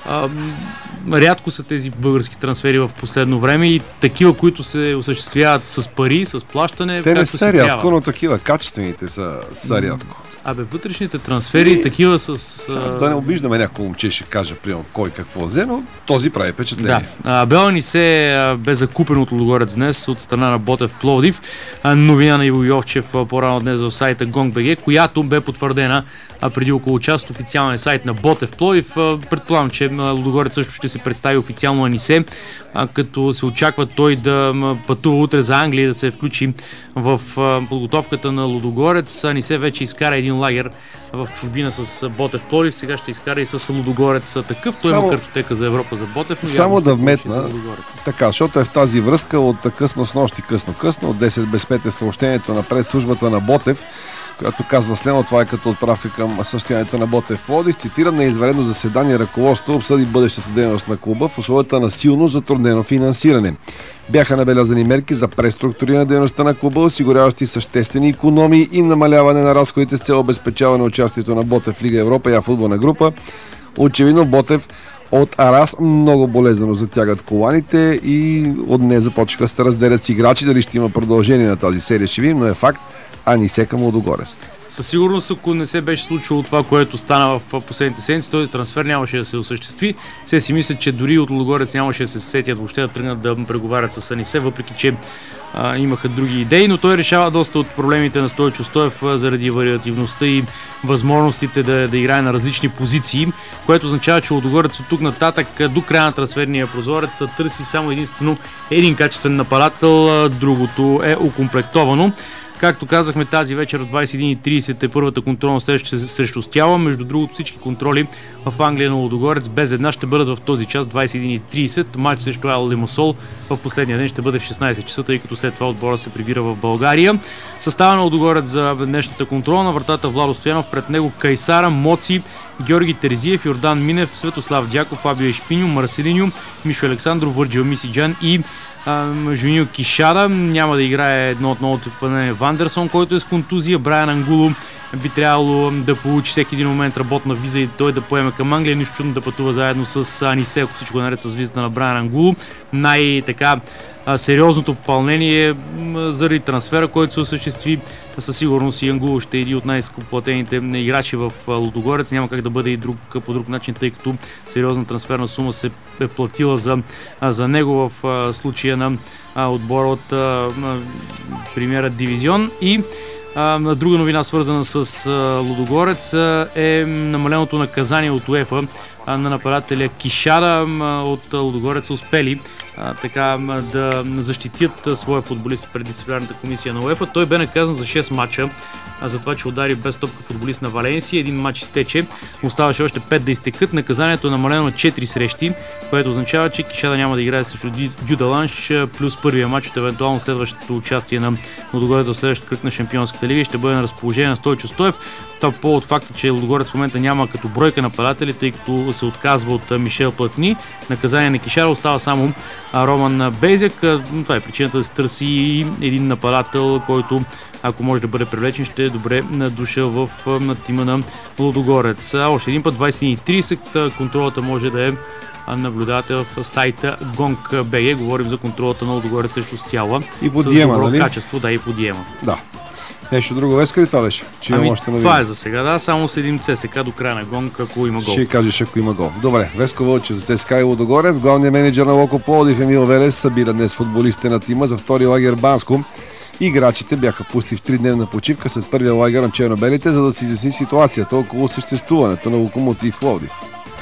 Speaker 2: Рядко са тези български трансфери в последно време и такива, които се осъществяват с пари, с плащане.
Speaker 1: Те не са рядко, но такива качествените са рядко.
Speaker 2: Вътрешните трансфери, такива с...
Speaker 1: Да не обиждаме някой момче, ще каже примерно кой какво взе, но този прави впечатление.
Speaker 2: Абел Нисе бе закупен от Лудогорец днес от страна на Ботев Пловдив. Новина на Иво Йовчев по-рано днес в сайта Gong.bg, която бе потвърдена преди около час от официалния сайт на Ботев Пловдив. Предполагам, че Лудогорец също ще се представи официално Анисе, като се очаква той да пътува утре за Англия и да се включи в подготовката на Лудогорец. Анисе вече изкара един лагер в чужбина с Ботев Пловдив, сега ще изкара и с Лудогорец такъв. Той има картотека за Европа за Ботев. Но
Speaker 1: само да вметна, така, защото е в тази връзка от късно с нощи, късно, от 10 без 5 е съобщението на прес-службата на Ботев, която казва следно, това е като отправка към състоянието на Ботев Пловдив. Цитирам: на извънредно заседание ръководството обсъди бъдещата дейност на клуба в условията на силно затруднено финансиране. Бяха набелязани мерки за преструктуриране на дейността на клуба, осигуряващи съществени икономии и намаляване на разходите с цел обезпечаване участието на Ботев в Лига Европа и футболна група. Очевидно Ботев от Арас много болезнено затягат коланите и от нея започнаха да се разделят с играчи. Дали ще има продължение на тази серия, ще видим, но е факт. Анисе към Лудогорец.
Speaker 2: Със сигурност, ако не се беше случило това, което стана в последните седмици, този трансфер нямаше да се осъществи. Все си мислят, че дори от Лудогорец нямаше да се сетят въобще да тръгнат да преговарят с Анисе, въпреки че имаха други идеи, но той решава доста от проблемите на Стойчо Стоев заради вариативността и възможностите да играе на различни позиции, което означава, че Лудогорец от тук нататък до края на трансферния прозорец търси само единствено един качествен нападател, другото е окомплектовано. Както казахме, тази вечер в 21:30 е първата контролна среща срещу Стяла. Между другото, всички контроли в Англия на Лудогорец без една ще бъдат в този час, 21:30. Матч срещу Айл Лимасол в последния ден ще бъде в 16 часа, тъй като след това отбора се прибира в България. Състава на Лудогорец за днешната контрола: на вратата Владо Стоянов, пред него Кайсара, Моци, Георги Терзиев, Йордан Минев, Светослав Дяков, Фабио Ешпиньо, Марселиньо, Мишо Александров, Върджил Мисиджан и Жунио Кишада. Няма да играе едно от новото попадение Вандерсон, който е с контузия. Брайан Ангуло би трябвало да получи всеки един момент работна виза и той да поеме към Англия. Нищо чудно да пътува заедно с Анисе, ако всичко е наред с визата на Брайан Ангулу. Най-така сериозното попълнение заради трансфера, който се осъществи. Със сигурност и Ангулу ще е един от най-скъпоплатените играчи в Лудогорец. Няма как да бъде и по друг начин, тъй като сериозна трансферна сума се е платила за него в случая на отбора от Премиера дивизион. И друга новина, свързана с Лудогорец, е намаленото наказание от УЕФА на нападателя Кишара. От Лудогорец са успели така да защитят своя футболист пред дисциплинарната комисия на УЕФА. Той бе наказан за 6 мача за това, че удари без топка футболист на Валенсия. Един мач изтече, оставаше още 5 да изтекат. Наказанието е намалено на 4 срещи, което означава, че Кишада няма да играе срещу Дюдаланш, плюс първия мач от евентуално следващото участие на Лудогорец в следващия кръг на Шампионската лига и ще бъде на разположение на Стойчо Стоев. Това по от факта, че Лудогорец в момента няма като бройка нападатели, тъй като се отказва от Мишел Платини. Наказание на Кишара остава само Роман Безек. Това е причината да се търси и един нападател, който, ако може да бъде привлечен, ще е добре дошъл на тима на Лудогорец. Още един път, 20:30, контролата може да е наблюдавате в сайта Gong.bg. Говорим за контролата на Лудогорец срещу Стяла.
Speaker 1: И по Диема,
Speaker 2: добро
Speaker 1: нали?
Speaker 2: качество, да, и по Диема.
Speaker 1: Да. Нещо друго веска ли това беше?
Speaker 2: Това е за сега, да. Само следим ЦСКА до края на Гонг, ако има гол.
Speaker 1: Ще кажеш, ако има гол. Добре, Веско Вълчев за ЦСКА и Лудогорец. Главният менеджер на Локо Пловдив Емил Велес събира днес футболистите на тима за втори лагер Банско. Играчите бяха пусти в 3-дневна почивка след първия лагер на чернобелите, за да се изясни ситуацията около съществуването на Локомотив Пловдив.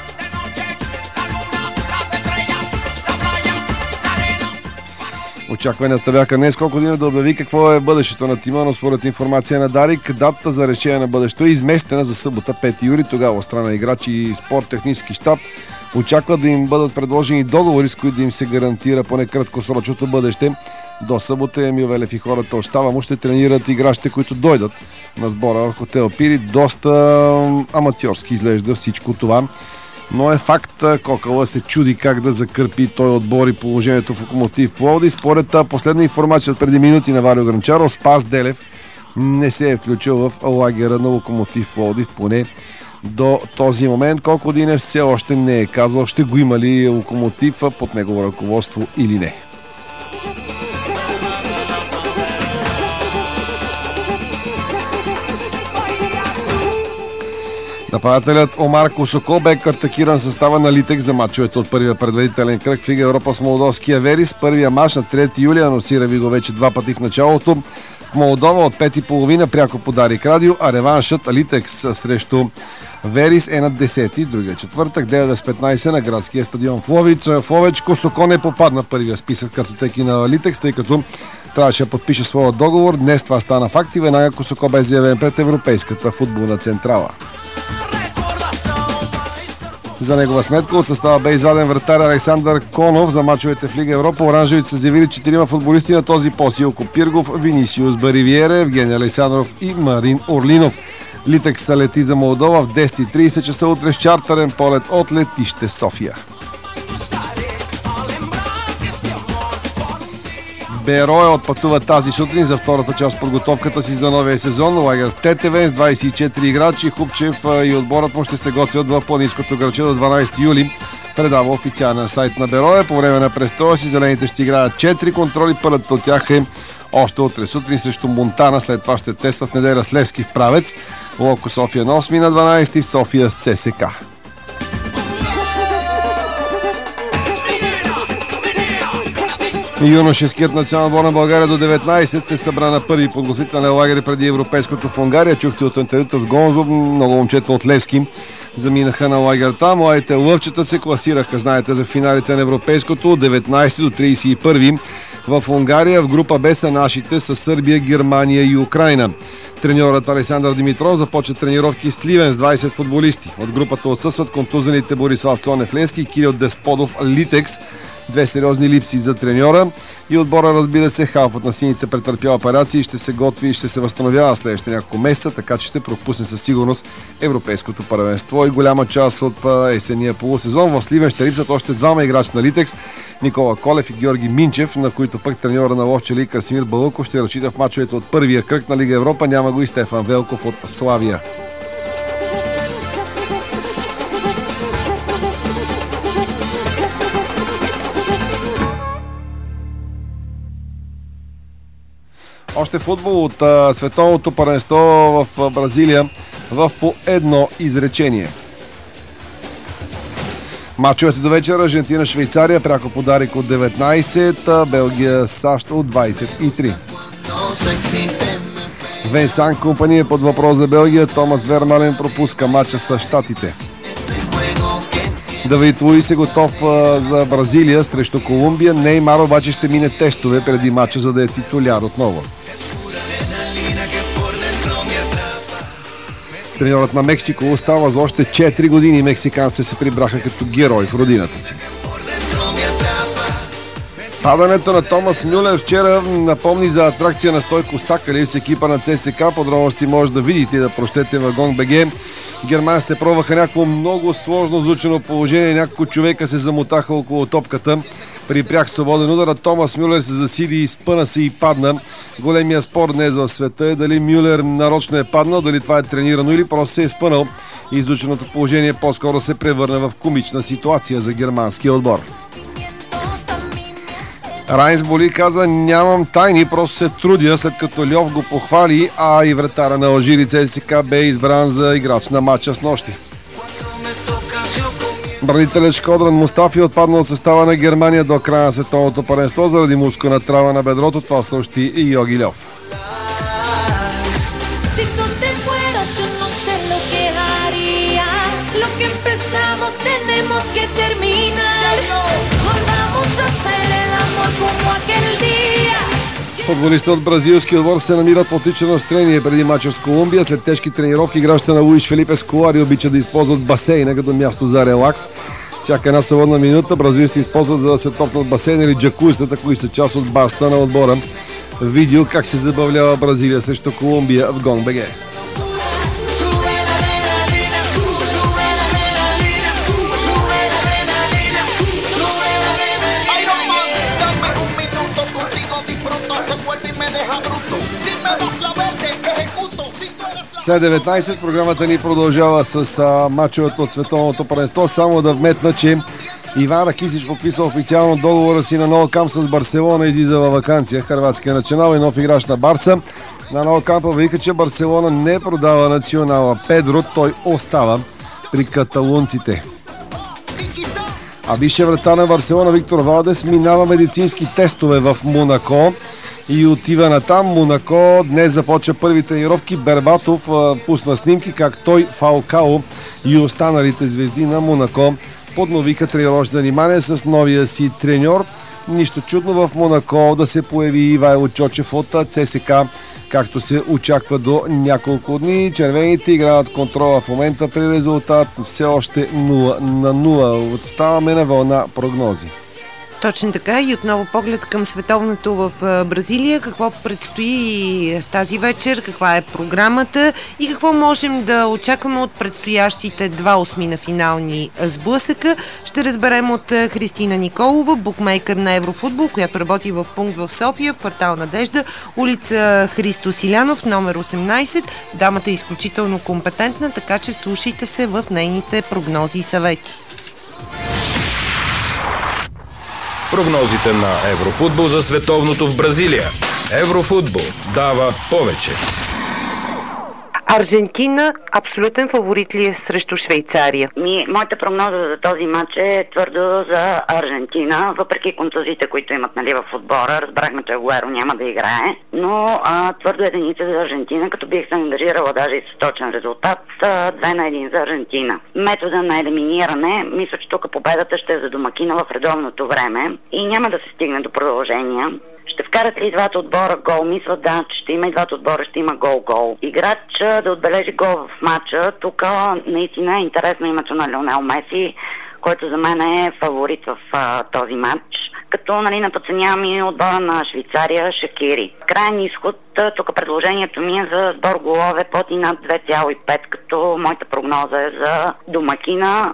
Speaker 1: Очакванията бяха днес колко дни да обяви какво е бъдещето на тима, но според информация на Дарик, датата за решение на бъдещето е изместена за събота 5 юли. Тогава от страна играчи и спорт-технически щаб очакват да им бъдат предложени договори, с които да им се гарантира поне краткосрочното бъдеще. До събота Емил Велев и хората от щаба му ще тренират играчите, които дойдат на сбора в хотел Пири. Доста аматьорски изглежда всичко това. Но е факт, Кокала се чуди как да закърпи той отбор и положението в Локомотив Пловдив. Според последна информация от преди минути на Варио Гранчаров, Спас Делев не се е включил в лагера на Локомотив Пловдив, поне до този момент. Колко дни все още не е казал ще го има ли Локомотив под негово ръководство или не. Нападателят Омар Косоко бе атакиран състава на Литек за мачовете от първия предварителен кръг в Лига Европа с молдовския Верис. Първия мач на 3 юли, анонсира ви го вече 2 пъти в началото. В Молдова от 5:30 пряко по Дарик Радио, а реваншът Литекс срещу Верис е на 10-ти, другия четвъртък, 9:15 на градския стадион в Ловеч. В Ловеч Косоко не попадна в първия списък картотеки на Литекс, тъй като трябваше да подпише своя договор. Днес това стана факт и веднага Косоко бе заявен пред Европейската футболна централа. За негова сметка от състава бе изваден вратар Александър Конов за мачовете в Лига Европа. Оранжевите са заявили 4 футболисти на този пост: Илко Пиргов, Винисиус Баривиере, Евгений Александров и Марин Орлинов. Литекс лети за Молдова в 10:30 часа утре с чартърен полет от летище София. Берое отпътува тази сутрин за втората част от подготовката си за новия сезон. Лагер в Тетевен с 24 играчи. Хупчев и отборът му ще се готвят в планинското градче до 12 юли. Предава официален сайт на Берое. По време на престоя си зелените ще играят 4 контроли. Първата от тях е още утре сутрин срещу Монтана. След това ще тестват неделя с Левски в Правец. Локо София на 8 на 12 в София с ЦСКА. Юношеският национален отбор на България до 19 се събра на първи подготвителен лагер преди европейското в Унгария. Чухте от интервюта с Гонзо, много момчета от Левски заминаха на лагер там. Младите лъвчета се класираха, знаете, за финалите на европейското от 19 до 31 в Унгария. В група Б са нашите с Сърбия, Германия и Украйна. Треньорът Александър Димитров започва тренировки с Ливен с 20 футболисти. От групата отсъстват контузените Борислав Цонев-Ленски и Кирил Десподов Литекс. Две сериозни липси за треньора и отбора, разбира се, халфът на сините претърпял операции, ще се готви и ще се възстановява следващите няколко месеца, така че ще пропусне със сигурност европейското първенство и голяма част от есения полусезон. В Сливен ще липсват още 2 играчи на Литекс. Никола Колев и Георги Минчев, на които пък треньора на Ловчели Красимир Балъков ще разчита в мачовете от първия кръг на Лига Европа. Няма го и Стефан Велков от Славия. Още футбол от световното първенство в Бразилия в по едно изречение. Мачовете до вечера: Аржентина-Швейцария, пряко подарик от 19, Белгия-САЩ от 23. Венсан Компани е под въпрос за Белгия, Томас Вермален пропуска мача с Щатите. Давид Луис е готов за Бразилия срещу Колумбия. Неймар обаче ще мине тестове преди мача, за да е титуляр отново. Треньорът на Мексико остава за още 4 години. Мексиканците се прибраха като герой в родината си. Падането на Томас Мюлер вчера напомни за атракция на Стойко Сакалев с екипа на ЦСК. Подробности може да видите и да прочетете в Gong.bg. Германците пробваха някакво много сложно звучено положение. Няколко човека се замотаха около топката. При пряк свободен удар Томас Мюлер се засили, спъна се и падна. Големия спор днес в света е дали Мюлер нарочно е паднал, дали това е тренирано или просто се е спънал. Изученото положение по-скоро се превърна в комична ситуация за германския отбор. Райнс Боли каза: нямам тайни, просто се трудя, след като Льов го похвали, а и вратара на Алжири ЦСКА бе избран за играч на матча с нощи. Бранителят Шкодран Мустафи отпаднал от състава на Германия до края на световното първенство заради мускулна травма на бедрото. Това съобщи и Йоги Льов. Футболистите от бразилския отбор се намират в отлично настроение преди мача с Колумбия. След тежки тренировки играчите на Луиш Фелипе Сколари обичат да използват басейна като място за релакс. Всяка една свободна минута бразилците използват, за да се топнат басейна или джакузите, които са част от баста на отбора. Видео как се забавлява Бразилия срещу Колумбия в Gong.bg. След 19 програмата ни продължава с мачовете от световното първенство. Само да вметна, че Иван Ракитич подписа официално договора си на нов камп с Барселона и излиза във ваканция. Хърватския национал е нов играч на Барса. На нов камп вика, че Барселона не продава национала Педро. Той остава при каталунците. А бившия вратар на Барселона Виктор Валдес минава медицински тестове в Монако и отива натам. Монако днес започва първи тренировки. Бербатов пусна снимки как той, Фалкао и останалите звезди на Монако подновиха тренировъчно занимание с новия си треньор. Нищо чудно в Монако да се появи Ивайло Чочев от ЦСКА, както се очаква до няколко дни. Червените играят контрола в момента при резултат все още 0-0. Отставаме на вълна прогнози.
Speaker 3: Точно така, и отново поглед към световното в Бразилия. Какво предстои тази вечер, каква е програмата и какво можем да очакваме от предстоящите два осмина финални сблъсъка. Ще разберем от Христина Николова, букмейкър на Еврофутбол, която работи в пункт в София, в квартал Надежда, улица Христо Силянов, номер 18. Дамата е изключително компетентна, така че слушайте се в нейните прогнози и съвети.
Speaker 9: Прогнозите на Еврофутбол за световното в Бразилия. Еврофутбол дава повече.
Speaker 3: Аржентина абсолютен фаворит ли е срещу Швейцария?
Speaker 10: Моята прогноза за този матч е твърдо за Аржентина, въпреки контузиите, които имат в отбора. Разбрахме, че Агуеро няма да играе, но твърдо единица за Аржентина, като бих се ангажирала даже и с точен резултат 2-1 за Аржентина. Метода на елиминиране, мисля, че тук победата ще е за домакина в редовното време и няма да се стигне до продължения. Ще вкарат ли двата отбора гол? Мисля, да, че ще има и двата отбора, ще има гол-гол. Играч да отбележи гол в матча. Тук наистина е интересно името на Лионел Меси, който за мен е фаворит в този матч. Като не подценявам и отбора на Швейцария Шакири. Крайен изход, тук предложението ми е за сбор голове под и над 2,5, като моята прогноза е за домакина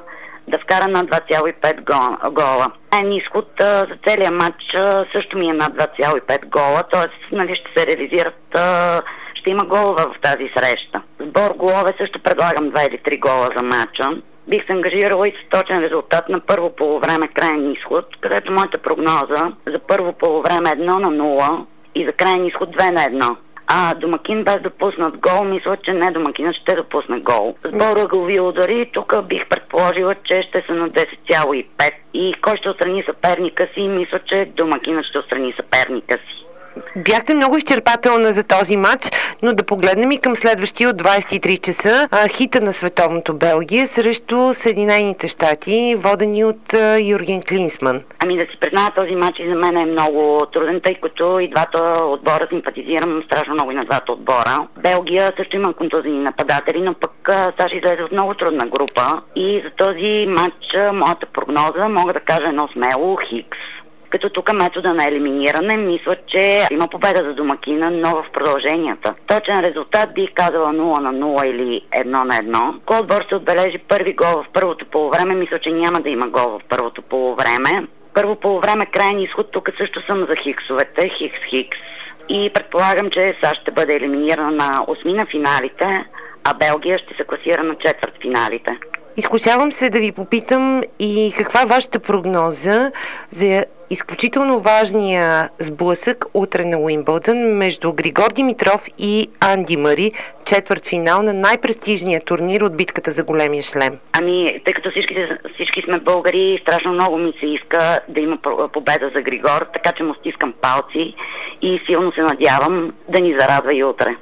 Speaker 10: да вкара над 2,5 гола. Изход за целия матч също ми е над 2,5 гола, т.е. нали, ще се реализират, ще има голове в тази среща. Сбор голове също предлагам 2 или 3 гола за матча. Бих се ангажирала и с точен резултат на първо полувреме крайен изход, където моята прогноза за първо полувреме 1-0 и за крайен изход 2-1. Домакин без допуснат гол, мисля, че не домакинът ще допусне гол. Сбор ъгълви удари, тук бих предположила, че ще са на 10,5 и кой ще отстрани съперника си, мисля, че домакинът ще отстрани съперника си.
Speaker 3: Бяхте много изчерпателна за този матч, но да погледнем и към следващия от 23 часа. Хита на световното Белгия срещу Съединените щати, водени от Юрген Клинсман.
Speaker 10: Да си призная, този матч и за мен е много труден, тъй като и двата отбора симпатизирам страшно много и на двата отбора. Белгия също има контузини нападатели, но пък САЩ излезе от много трудна група и за този матч моята прогноза мога да кажа едно смело Хикс. Като тук метода на елиминиране, мисля, че има победа за домакина, но в продълженията. Точен резултат бих казала 0-0 или 1-1. Кой отбор ще отбележи първи гол в първото полувреме, мисля, че няма да има гол в първото полувреме. Първо полувреме крайен изход, тук също съм за хиксовете, хикс. И предполагам, че САЩ ще бъде елиминирана на осмина финалите, а Белгия ще се класира на четвърт финалите.
Speaker 3: Изкусявам се да ви попитам и каква е вашата прогноза за изключително важния сблъсък утре на Уимбълдън между Григор Димитров и Анди Мъри, четвърт финал на най-престижния турнир от битката за големия шлем.
Speaker 10: Тъй като всички сме българи, страшно много ми се иска да има победа за Григор, така че му стискам палци и силно се надявам да ни зарадва и утре.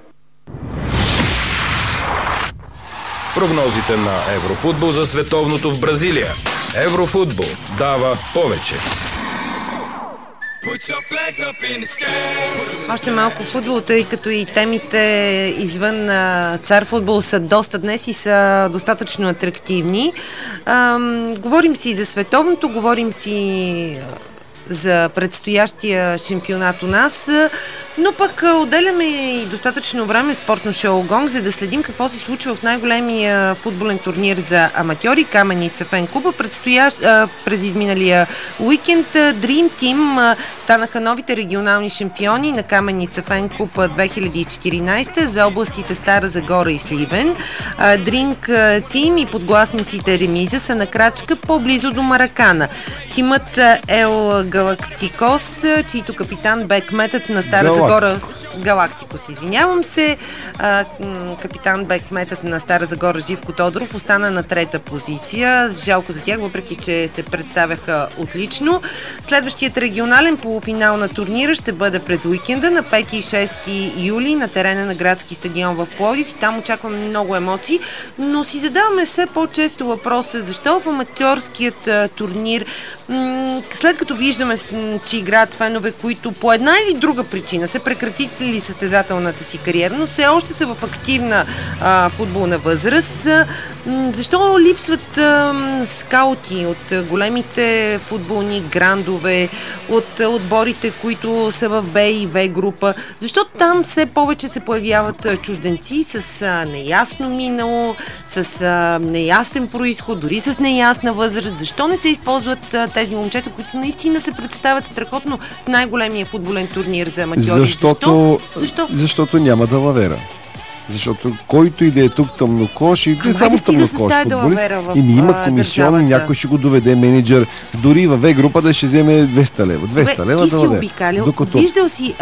Speaker 9: Прогнозите на Еврофутбол за световното в Бразилия. Еврофутбол дава повече.
Speaker 3: Още малко футбол, тъй като и темите извън цар футбол са доста днес и са достатъчно атрактивни. Говорим си за световното, говорим си за предстоящия шампионат у нас, но пък отделяме и достатъчно време спортно шоу Гонг, за да следим какво се случва в най-големия футболен турнир за аматьори Каменица Фен Купа. През изминалия уикенд Dream Team станаха новите регионални шампиони на Каменица Фен Купа 2014 за областите Стара Загора и Сливен. Dream Team и подгласниците Ремиза са на крачка по-близо до Маракана. Тимът Ел Галактикос, чийто капитан бе кметът на Стара Загора... Галактикос, извинявам се. Капитан бе кметът на Стара Загора Живко Тодоров остана на трета позиция. Жалко за тях, въпреки че се представяха отлично. Следващият регионален полуфинал на турнира ще бъде през уикенда на 5 и 6 юли на терена на градски стадион в Пловдив и там очакваме много емоции, но си задаваме все по-често въпроса защо в аматьорският турнир, след като виждаме, че играят фенове, които по една или друга причина са прекратили състезателната си кариера, но все още са в активна футболна възраст, защо липсват скаути от големите футболни грандове, от отборите, които са в Б и В група? Защо там все повече се появяват чужденци с неясно минало, с неясен произход, дори с неясна възраст? Защо не се използват тези момчета, които наистина се представят страхотно в най-големия футболен турнир за аматьори? Защо?
Speaker 1: Защото няма далавера. Защото който и да е тук тъмнокош и не само тъмнокош футболист, има комисион, някой ще го доведе менеджер, дори във В група да ще вземе 200 лева. 200 лева да даде.
Speaker 3: Докато... Виждал си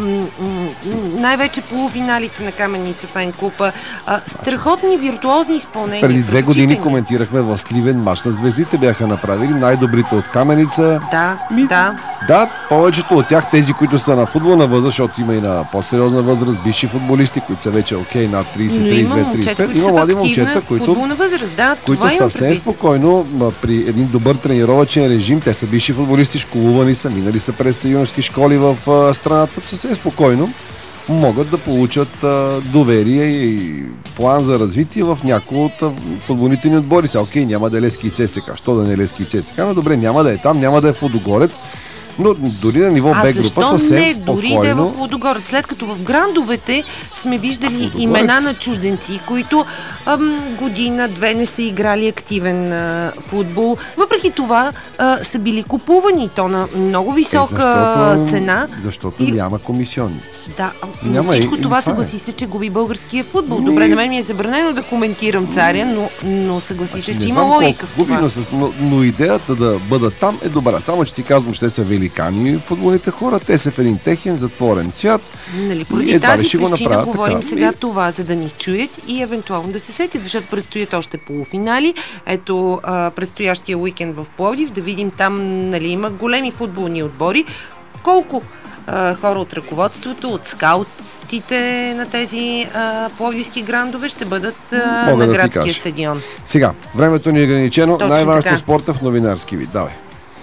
Speaker 3: най-вече полуфиналите на Каменица Фен Купа, страхотни виртуозни изпълнения.
Speaker 1: Преди 2 години коментирахме в Сливен мач на звездите, бяха направили най-добрите от Каменица. Да, повечето от тях, тези, които са на футболна възраст, защото има и на по-сериозна възраст, бивши футболисти, които са вече над 30-32-35. Има млади момчета, които съвсем спокойно при един добър тренировъчен режим, те са бивши футболисти, школувани са, минали са през юношески школи в страната, съвсем спокойно могат да получат доверие и план за развитие в някои от футболните ни отбори. Няма да е Левски и ЦСКА. Що да не е Левски и ЦСКА? Но добре, няма да е там, няма да е в Лудогорец. Но дори на ниво Б група съвсем спокойно.
Speaker 3: Дори да е в Лудогорец, след като в грандовете сме виждали имена на чужденци, които година-две не са играли активен футбол. Въпреки това са били купувани то на много висока цена.
Speaker 1: Защото няма комисионни.
Speaker 3: Да, всичко това съгласи се, че губи българския футбол. Добре, на мен ми е забранено да коментирам Царя, но съгласи се, че има логика в това.
Speaker 1: Но идеята да бъдат там е добра. Само, че ти казвам, че те са великани футболните хора, те са в един техен затворен свят.
Speaker 3: Нали, поради тази причина говорим сега това, за да ни чуят и евентуално да се сетят, защото предстоят още полуфинали. Ето предстоящия уикенд в Пловдив, да видим там, нали, има големи футболни отбори. Колко хора от ръководството, от скаутите на тези пловдивски грандове ще бъдат на градския стадион.
Speaker 1: Сега, времето ни е ограничено. Най-важното спорта в новинарски вид. Давай.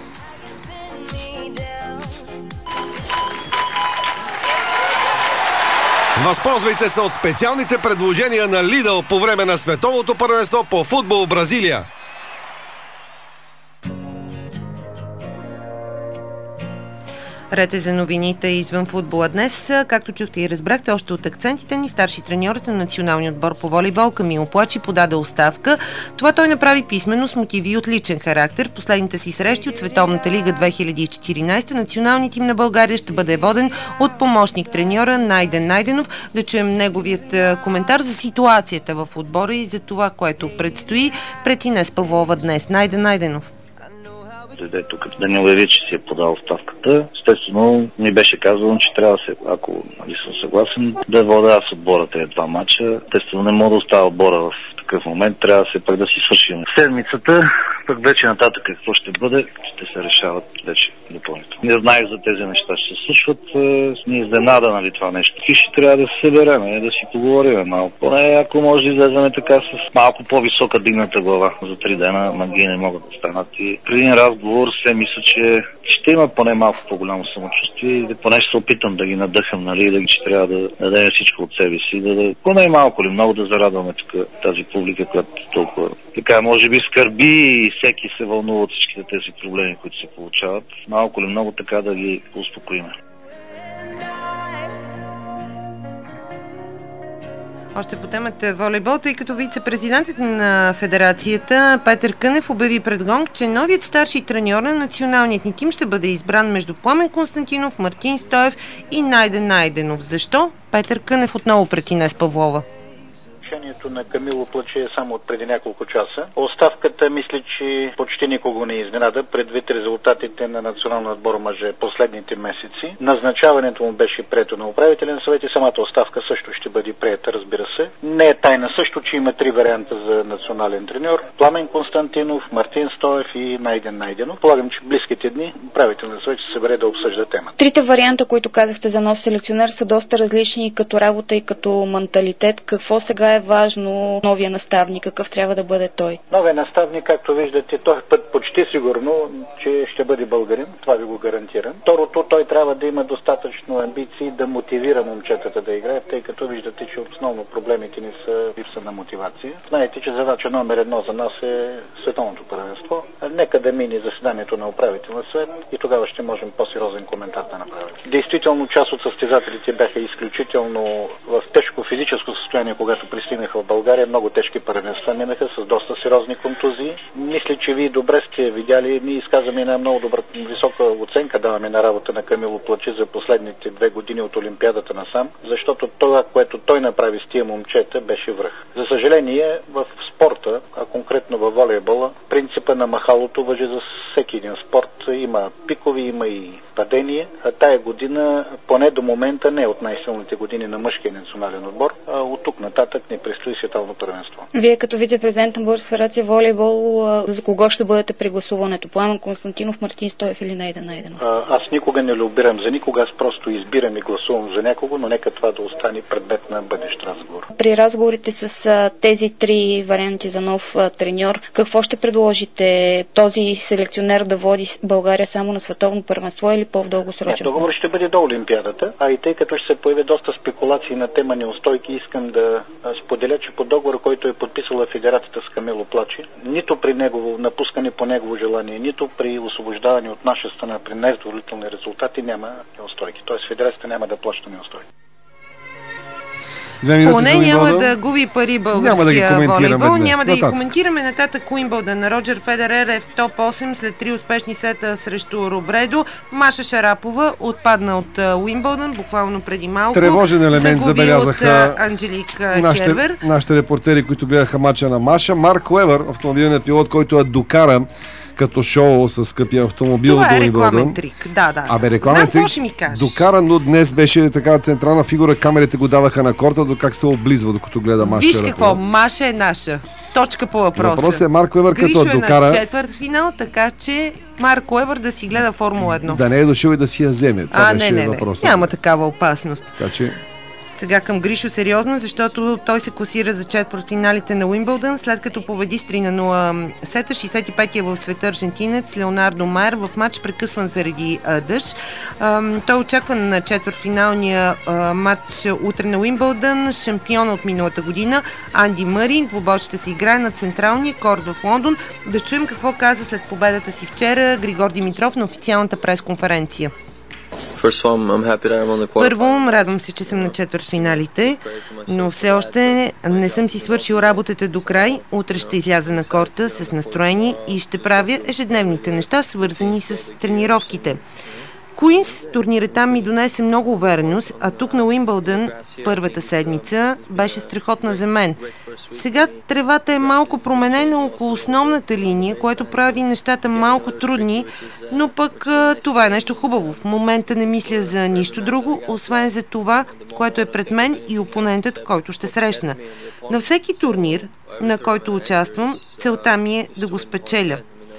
Speaker 1: Възползвайте се от специалните предложения на Lidl по време на световното първенство по футбол в Бразилия.
Speaker 3: Ред е за новините извън футбола днес. Както чухте и разбрахте още от акцентите ни, старши треньорът на националния отбор по волейбол Камило Плачи подаде оставка. Това той направи писмено с мотиви от личен характер. Последните си срещи от Световната лига 2014 националният тим на България ще бъде воден от помощник треньора Найден Найденов. Да чуем неговият коментар за ситуацията в отбора и за това, което предстои пред Инес Павлова днес. Найден Найденов.
Speaker 6: Дойде тук да не обяви, че си е подал оставката. Естествено, ми беше казано, че трябва да се, ако съм съгласен, да вода аз отбора тези 2 мача. Естествено, не мога да остава отбора в такъв момент. Трябва да се пък да си свършим седмицата, пък вече нататък какво ще бъде, ще се решават вече допълнително. Не знаех за тези неща, ще се случват. Ни изненада, нали, това нещо. И ще трябва да се съберем, да си поговорим малко. Поне ако може да излезем така с малко по-висока дигната глава. За 3 дена магии не могат да станат. И при един разговор се мисля, че ще има поне малко по-голямо самочувствие и поне ще се опитам да ги надъхам, нали, да ги че трябва да дадем всичко от себе си, да поне малко или много да зарадваме тук тази публика, която толкова така може би скърби и всеки се вълнува от всичките тези проблеми, които се получават. Малко или много така да ги успокоим.
Speaker 3: Още по темата волейбол, тъй като вице-президентът на федерацията Петър Кънев обяви пред Гонг, че новият старши треньор на националният ни тим ще бъде избран между Пламен Константинов, Мартин Стоев и Найден Найденов. Защо? Петър Кънев отново пред Инес Павлова.
Speaker 7: Решението на Камило Плачи е само от преди няколко часа. Оставката мисля, че почти никого не изненада, предвид резултатите на националния отбор мъже последните месеци. Назначаването му беше прието на управителен съвет и самата оставка също ще бъде приета, разбира се. Не е тайна също, че има 3 варианта за национален треньор. Пламен Константинов, Мартин Стоев и Найден Найденов. Полагам, че в близките дни управителен съвет ще се събере да обсъжда темата.
Speaker 13: Трите варианта, които казахте за нов селекционер, са доста различни като работа и като менталитет. Какво сега е важно новия наставник? Какъв трябва да бъде той?
Speaker 7: Новия наставник, както виждате, този път почти сигурно, че ще бъде българин. Това ви го гарантирам. Второто, той трябва да има достатъчно амбиции да мотивира момчетата да играят, тъй като виждате, че основно проблемите ни са липса на мотивация. Знаете, че задача номер 1 за нас е световното първенство. Нека да мине заседанието на управителния съвет и тогава ще можем по-сериозен коментар да направим. Действително, част от състезателите бяха изключително в тежко физическо състояние, когато пристигнаха в България. Много тежки първенства минаха с доста сериозни контузии. Мисля, че вие добре сте видяли. Ние изказваме една много добра, висока оценка даваме на работа на Камило Плачи за последните 2 години от Олимпиадата насам, защото това, което той направи с тия момчета, беше връх. За съжаление, в спорта, а конкретно във волейбола, принципа на махалото важи за всеки един спорт. Има пикови, има и падение. А тая година, поне до момента, не от най-силните години на мъжкия национален отбор, а от тук нататък не предстои световно първенство.
Speaker 13: Вие като вице-президент на Българска федерация волейбол, за кого ще бъдете при гласуването? Пламен Константинов, Мартин Стоев или Найден Найденов?
Speaker 7: Аз никога не лобирам за никога, аз просто избирам и гласувам за някого, но нека това да остане предмет на бъдещ разговор.
Speaker 13: При разговорите с тези 3 варианти за нов треньор, какво ще предложите? Този селекционер да води България само на световно първенство или по-дългосрочен?
Speaker 7: Договор ще бъде до Олимпиадата, а и тъй като ще се появи доста спекулации на тема неустойки, искам да споделя, че по договора, който е подписала федерацията с Камило Плачи, нито при негово напускане по негово желание, нито при освобождаване от наша страна при незадоволителни резултати няма неустойки. Тоест федерацията няма да плаща неустойки.
Speaker 1: 2 минути
Speaker 3: Поне
Speaker 1: за
Speaker 3: няма
Speaker 1: Уимбълдън.
Speaker 3: да губи пари българския волейбол. Няма да ги
Speaker 1: Нататък.
Speaker 3: коментираме. Нататък Уимбълдън. Роджер Федерер е в топ 8 след 3 успешни сета срещу Робредо. Маша Шарапова отпадна от Уимбълдън буквално преди малко.
Speaker 1: Тревожен елемент
Speaker 3: Загуби
Speaker 1: забелязаха
Speaker 3: от Анджелик Кербер.
Speaker 1: нашите репортери, които гледаха мача на Маша. Марк Уебър, автомобилният пилот, който я докара като шоу с скъпия автомобил
Speaker 3: Това
Speaker 1: до
Speaker 3: е
Speaker 1: Уимбълдън.
Speaker 3: рекламен трик. Да.
Speaker 1: Абе, рекламен
Speaker 3: Знам какво
Speaker 1: трик.
Speaker 3: ще ми кажеш.
Speaker 1: Докара, но днес беше така централна фигура. Камерите го даваха на корта, до как се облизва, докато гледа Маша.
Speaker 3: Виж какво, Маша е наша. Точка по въпроса.
Speaker 1: Въпросът е Марк Уебър, като
Speaker 3: Гришо е
Speaker 1: докара.
Speaker 3: на четвърт финал, така че Марк Уебър да си гледа Формула 1.
Speaker 1: Да не е дошъл и да си я вземе. Това беше
Speaker 3: не.
Speaker 1: въпросът.
Speaker 3: Няма такава опасност.
Speaker 1: Така че...
Speaker 3: Сега към Гришо сериозно, защото той се класира за четвъртфиналите на Уимбълдън, след като победи с 3-0 сета, 65-я в света аржентинец Леонардо Майер в матч прекъсван заради дъжд. Той очаква на четвъртфиналния матч утре на Уимбълдън. Шампион от миналата година Анди Мъри. Двубой ще се играе на централния корт в Лондон. Да чуем какво каза след победата си вчера Григор Димитров на официалната пресконференция. Първо, радвам се, че съм на четвъртфиналите, но все още не съм си свършил работата до край. Утре ще изляза на корта с настроение и ще правя ежедневните неща, свързани с тренировките. Куинс, турнирът там ми донесе много увереност, а тук на Уимбълдън първата седмица беше страхотна за мен. Сега тревата е малко променена около основната линия, което прави нещата малко трудни, но пък това е нещо хубаво. В момента не мисля за нищо друго, освен за това, което е пред мен и опонентът, който ще срещна. На всеки турнир, на който участвам, целта ми е да го спечеля.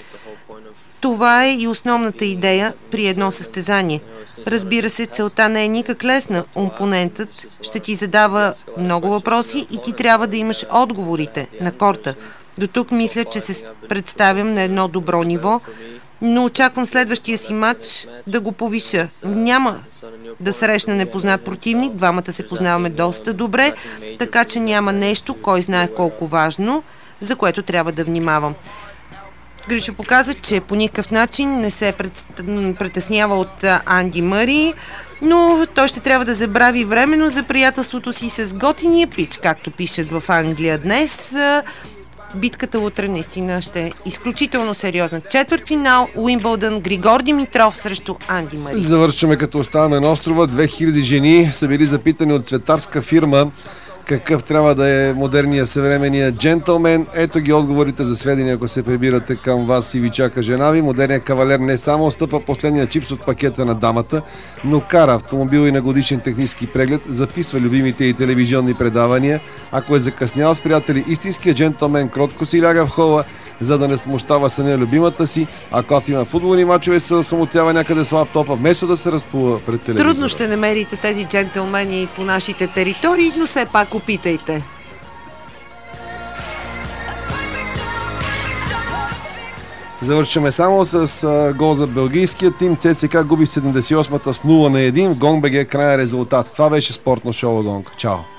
Speaker 3: Това е и основната идея при едно състезание. Разбира се, целта не е никак лесна. Опонентът ще ти задава много въпроси и ти трябва да имаш отговорите на корта. До тук мисля, че се представям на едно добро ниво, но очаквам следващия си матч да го повиша. Няма да срещна непознат противник, двамата се познаваме доста добре, така че няма нещо, кой знае колко важно, за което трябва да внимавам. Гришо показа, че по никакъв начин не се притеснява от Анди Мъри, но той ще трябва да забрави временно за приятелството си с готиния пич, както пишат в Англия днес. Битката утре наистина ще е изключително сериозна. Четвъртфинал Уимбълдън, Григор Димитров срещу Анди Мъри.
Speaker 1: Завършваме като оставаме на острова. 2000 жени са били запитани от цветарска фирма какъв трябва да е модерния съвременния джентълмен. Ето ги отговорите за сведения, ако се прибирате към вас и ви чака жена ви. Модерният кавалер не само стъпва последния чипс от пакета на дамата, но кара автомобил и на годишен технически преглед, записва любимите и телевизионни предавания. Ако е закъснял с приятели, истинският джентълмен кротко си ляга в хола, за да не смущава съня любимата си, а когато има футболни мачове, се самотява някъде с лаптопа, вместо да се разплува пред телевизора.
Speaker 3: Трудно ще намерите тези джентълмени по нашите територии, но все пак опитайте.
Speaker 1: Завършваме само с гол за белгийския тим. ЦСКА губи 78-та с 0-1. Гонг БГ крайен резултат. Това беше спортно шоу Гонг. Чао!